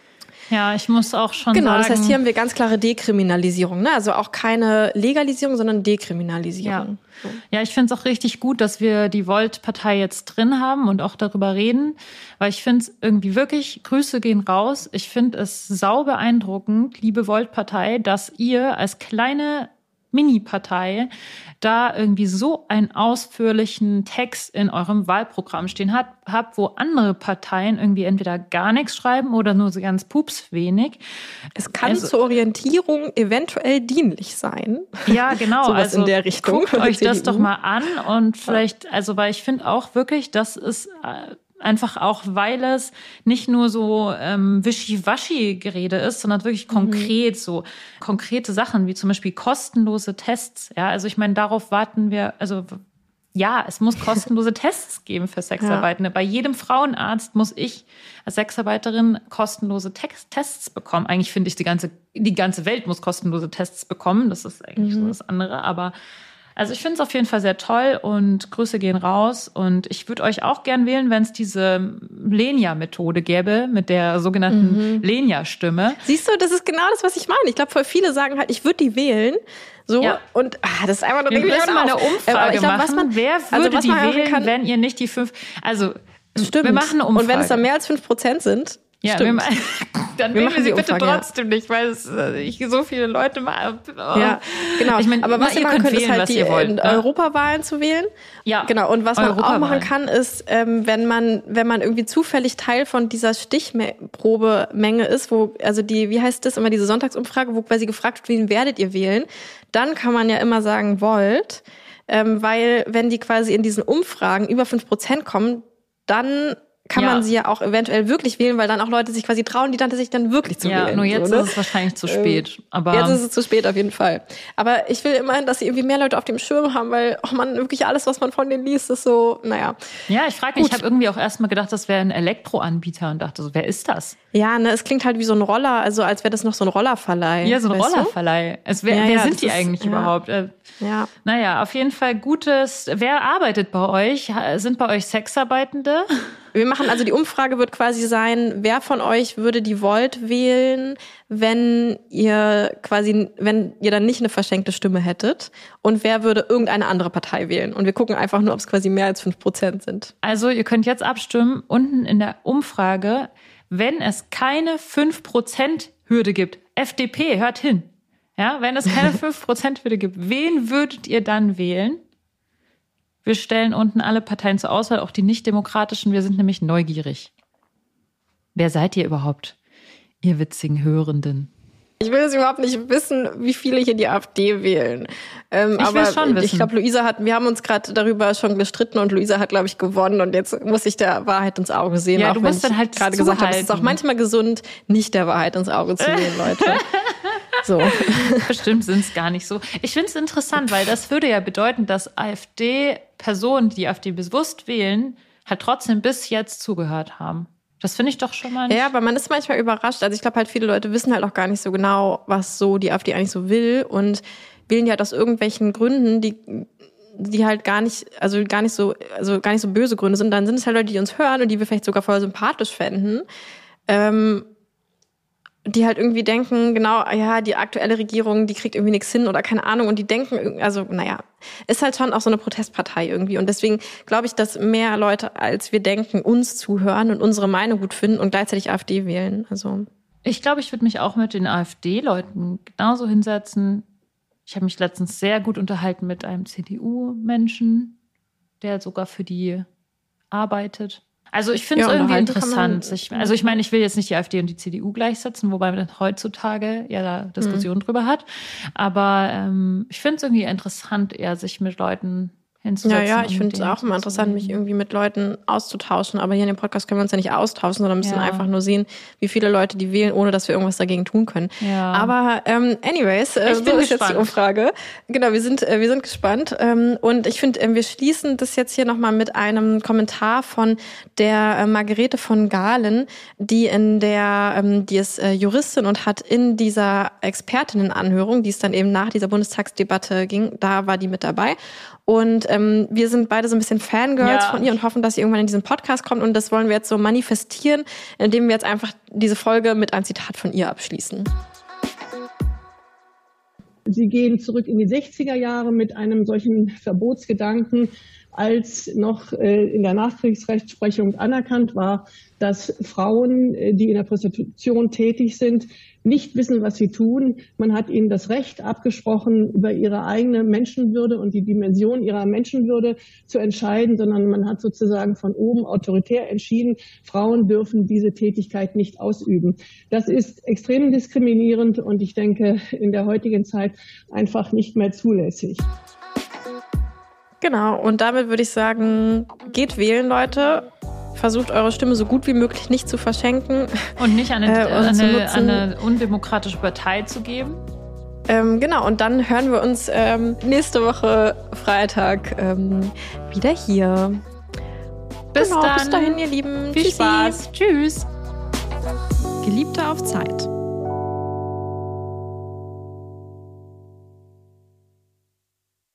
Ja, ich muss auch schon genau, sagen... Genau, das heißt, hier haben wir ganz klare Dekriminalisierung. Ne? Also auch keine Legalisierung, sondern Dekriminalisierung. Ja, ja, ich finde es auch richtig gut, dass wir die Volt-Partei jetzt drin haben und auch darüber reden, weil ich finde es irgendwie wirklich, Grüße gehen raus, ich finde es sau beeindruckend, liebe Volt-Partei, dass ihr als kleine Mini-Partei da irgendwie so einen ausführlichen Text in eurem Wahlprogramm stehen hat, habt, wo andere Parteien irgendwie entweder gar nichts schreiben oder nur so ganz pups wenig. Es kann also, zur Orientierung eventuell dienlich sein. Ja, genau. Sowas also in der Richtung. Guckt euch das doch mal an und vielleicht, also weil ich finde auch wirklich, das ist einfach auch, weil es nicht nur so ähm, Wischi-Waschi-Gerede ist, sondern wirklich konkret, mhm. so konkrete Sachen, wie zum Beispiel kostenlose Tests. Ja, also ich meine, darauf warten wir, also ja, es muss kostenlose Tests geben für Sexarbeitende. Ja. Bei jedem Frauenarzt muss ich als Sexarbeiterin kostenlose Text- Tests bekommen. Eigentlich finde ich, die ganze, die ganze Welt muss kostenlose Tests bekommen. Das ist eigentlich mhm. so das andere, aber also ich finde es auf jeden Fall sehr toll und Grüße gehen raus. Und ich würde euch auch gern wählen, wenn es diese Lenia-Methode gäbe, mit der sogenannten mhm. Lenia-Stimme. Siehst du, das ist genau das, was ich meine. Ich glaube, voll viele sagen halt, ich würde die wählen. So, ja. Und ah, das ist einfach nur... Wir müssen mal eine Umfrage glaub, machen. Was man, Wer würde also, was die man wählen, kann, wenn ihr nicht die fünf... Also, stimmt. Wir machen eine Umfrage. Und wenn es dann mehr als fünf Prozent sind... Ja, wir, dann wir wählen wir sie bitte Umfrage, trotzdem ja. nicht, weil es, ich so viele Leute mal. Oh. Ja, genau. Ich mein, aber was ihr machen könnt, ist halt die wollt, ne? Europawahlen zu wählen. Ja. Genau. Und was man auch machen kann, ist, ähm, wenn man, wenn man irgendwie zufällig Teil von dieser Stichprobemenge ist, wo, also die, wie heißt das immer, diese Sonntagsumfrage, wo quasi gefragt wird, wen werdet ihr wählen? Dann kann man ja immer sagen, Volt, ähm, weil wenn die quasi in diesen Umfragen über fünf Prozent kommen, dann kann ja. man sie ja auch eventuell wirklich wählen, weil dann auch Leute sich quasi trauen, die Tante sich dann wirklich zu ja, wählen. Ja, nur jetzt so, ne? ist es wahrscheinlich zu spät. Aber jetzt ist es zu spät auf jeden Fall. Aber ich will immerhin, dass sie irgendwie mehr Leute auf dem Schirm haben, weil oh man, wirklich alles, was man von denen liest, ist so, naja. Ja, ich frage mich, ich habe irgendwie auch erstmal gedacht, das wäre ein Elektroanbieter und dachte so, wer ist das? Ja, ne, es klingt halt wie so ein Roller, also als wäre das noch so ein Rollerverleih. Ja, so ein weißt Rollerverleih. Es wär, ja, wer ja, sind die ist, eigentlich ja. überhaupt? Äh, ja. Naja, auf jeden Fall gutes. Wer arbeitet bei euch? Sind bei euch Sexarbeitende? Wir machen, also die Umfrage wird quasi sein, wer von euch würde die Volt wählen, wenn ihr quasi, wenn ihr dann nicht eine verschenkte Stimme hättet, und wer würde irgendeine andere Partei wählen. Und wir gucken einfach nur, ob es quasi mehr als fünf Prozent sind. Also ihr könnt jetzt abstimmen, unten in der Umfrage, wenn es keine fünf Prozent Hürde gibt. F D P, hört hin. Ja, wenn es keine fünf Prozent Hürde gibt, wen würdet ihr dann wählen? Wir stellen unten alle Parteien zur Auswahl, auch die nicht-demokratischen. Wir sind nämlich neugierig. Wer seid ihr überhaupt, ihr witzigen Hörenden? Ich will jetzt überhaupt nicht wissen, wie viele hier die AfD wählen. Ähm, ich will aber schon wissen. Ich glaube, Luisa hat, wir haben uns gerade darüber schon gestritten und Luisa hat, glaube ich, gewonnen. Und jetzt muss ich der Wahrheit ins Auge sehen. Ja, auch du wenn musst dann halt gerade gesagt habe, es ist auch manchmal gesund, nicht der Wahrheit ins Auge zu sehen, Leute. So. Bestimmt sind es gar nicht so. Ich finde es interessant, weil das würde ja bedeuten, dass AfD-Personen, die AfD bewusst wählen, halt trotzdem bis jetzt zugehört haben. Das finde ich doch schon mal nicht. Ja, aber man ist manchmal überrascht. Also ich glaube halt, viele Leute wissen halt auch gar nicht so genau, was so die AfD eigentlich so will und wählen die halt aus irgendwelchen Gründen, die die halt gar nicht, also gar nicht so, also gar nicht so böse Gründe sind. Dann sind es halt Leute, die uns hören und die wir vielleicht sogar voll sympathisch fänden. Ähm, die halt irgendwie denken, genau, ja, die aktuelle Regierung, die kriegt irgendwie nichts hin oder keine Ahnung. Und die denken, also naja, ist halt schon auch so eine Protestpartei irgendwie. Und deswegen glaube ich, dass mehr Leute, als wir denken, uns zuhören und unsere Meinung gut finden und gleichzeitig AfD wählen. Also ich glaube, ich würde mich auch mit den AfD-Leuten genauso hinsetzen. Ich habe mich letztens sehr gut unterhalten mit einem C D U-Menschen, der sogar für die arbeitet. Also ich finde es ja, irgendwie interessant. Man, ich, also ich meine, ich will jetzt nicht die AfD und die C D U gleichsetzen, wobei man heutzutage ja da Diskussionen mhm. drüber hat. Aber ähm, ich finde es irgendwie interessant, eher sich mit Leuten hinzusetzen. Ja, ja, ich finde es auch immer interessant, mich irgendwie mit Leuten auszutauschen. Aber hier in dem Podcast können wir uns ja nicht austauschen, sondern müssen ja. einfach nur sehen, wie viele Leute die wählen, ohne dass wir irgendwas dagegen tun können. Ja. Aber ähm, anyways, äh, so ist jetzt die Umfrage. Genau, wir sind äh, wir sind gespannt. Ähm, und ich finde, äh, wir schließen das jetzt hier nochmal mit einem Kommentar von der äh, Margarete von Gahlen, die in der, ähm, die ist äh, Juristin und hat in dieser Expertinnenanhörung, die es dann eben nach dieser Bundestagsdebatte ging, da war die mit dabei. Und ähm, wir sind beide so ein bisschen Fangirls ja. von ihr und hoffen, dass sie irgendwann in diesen Podcast kommt. Und das wollen wir jetzt so manifestieren, indem wir jetzt einfach diese Folge mit einem Zitat von ihr abschließen. Sie gehen zurück in die sechziger Jahre mit einem solchen Verbotsgedanken, als noch in der Nachkriegsrechtsprechung anerkannt war, dass Frauen, die in der Prostitution tätig sind, nicht wissen, was sie tun. Man hat ihnen das Recht abgesprochen, über ihre eigene Menschenwürde und die Dimension ihrer Menschenwürde zu entscheiden, sondern man hat sozusagen von oben autoritär entschieden, Frauen dürfen diese Tätigkeit nicht ausüben. Das ist extrem diskriminierend und ich denke, in der heutigen Zeit einfach nicht mehr zulässig. Genau, und damit würde ich sagen, geht wählen, Leute. Versucht eure Stimme so gut wie möglich nicht zu verschenken. Und nicht an eine, äh, eine, eine undemokratische Partei zu geben. Ähm, genau, und dann hören wir uns ähm, nächste Woche Freitag ähm, wieder hier. Bis genau, dann. Bis dahin, ihr Lieben. Viel Tschüssi. Spaß. Tschüss. Geliebte auf Zeit.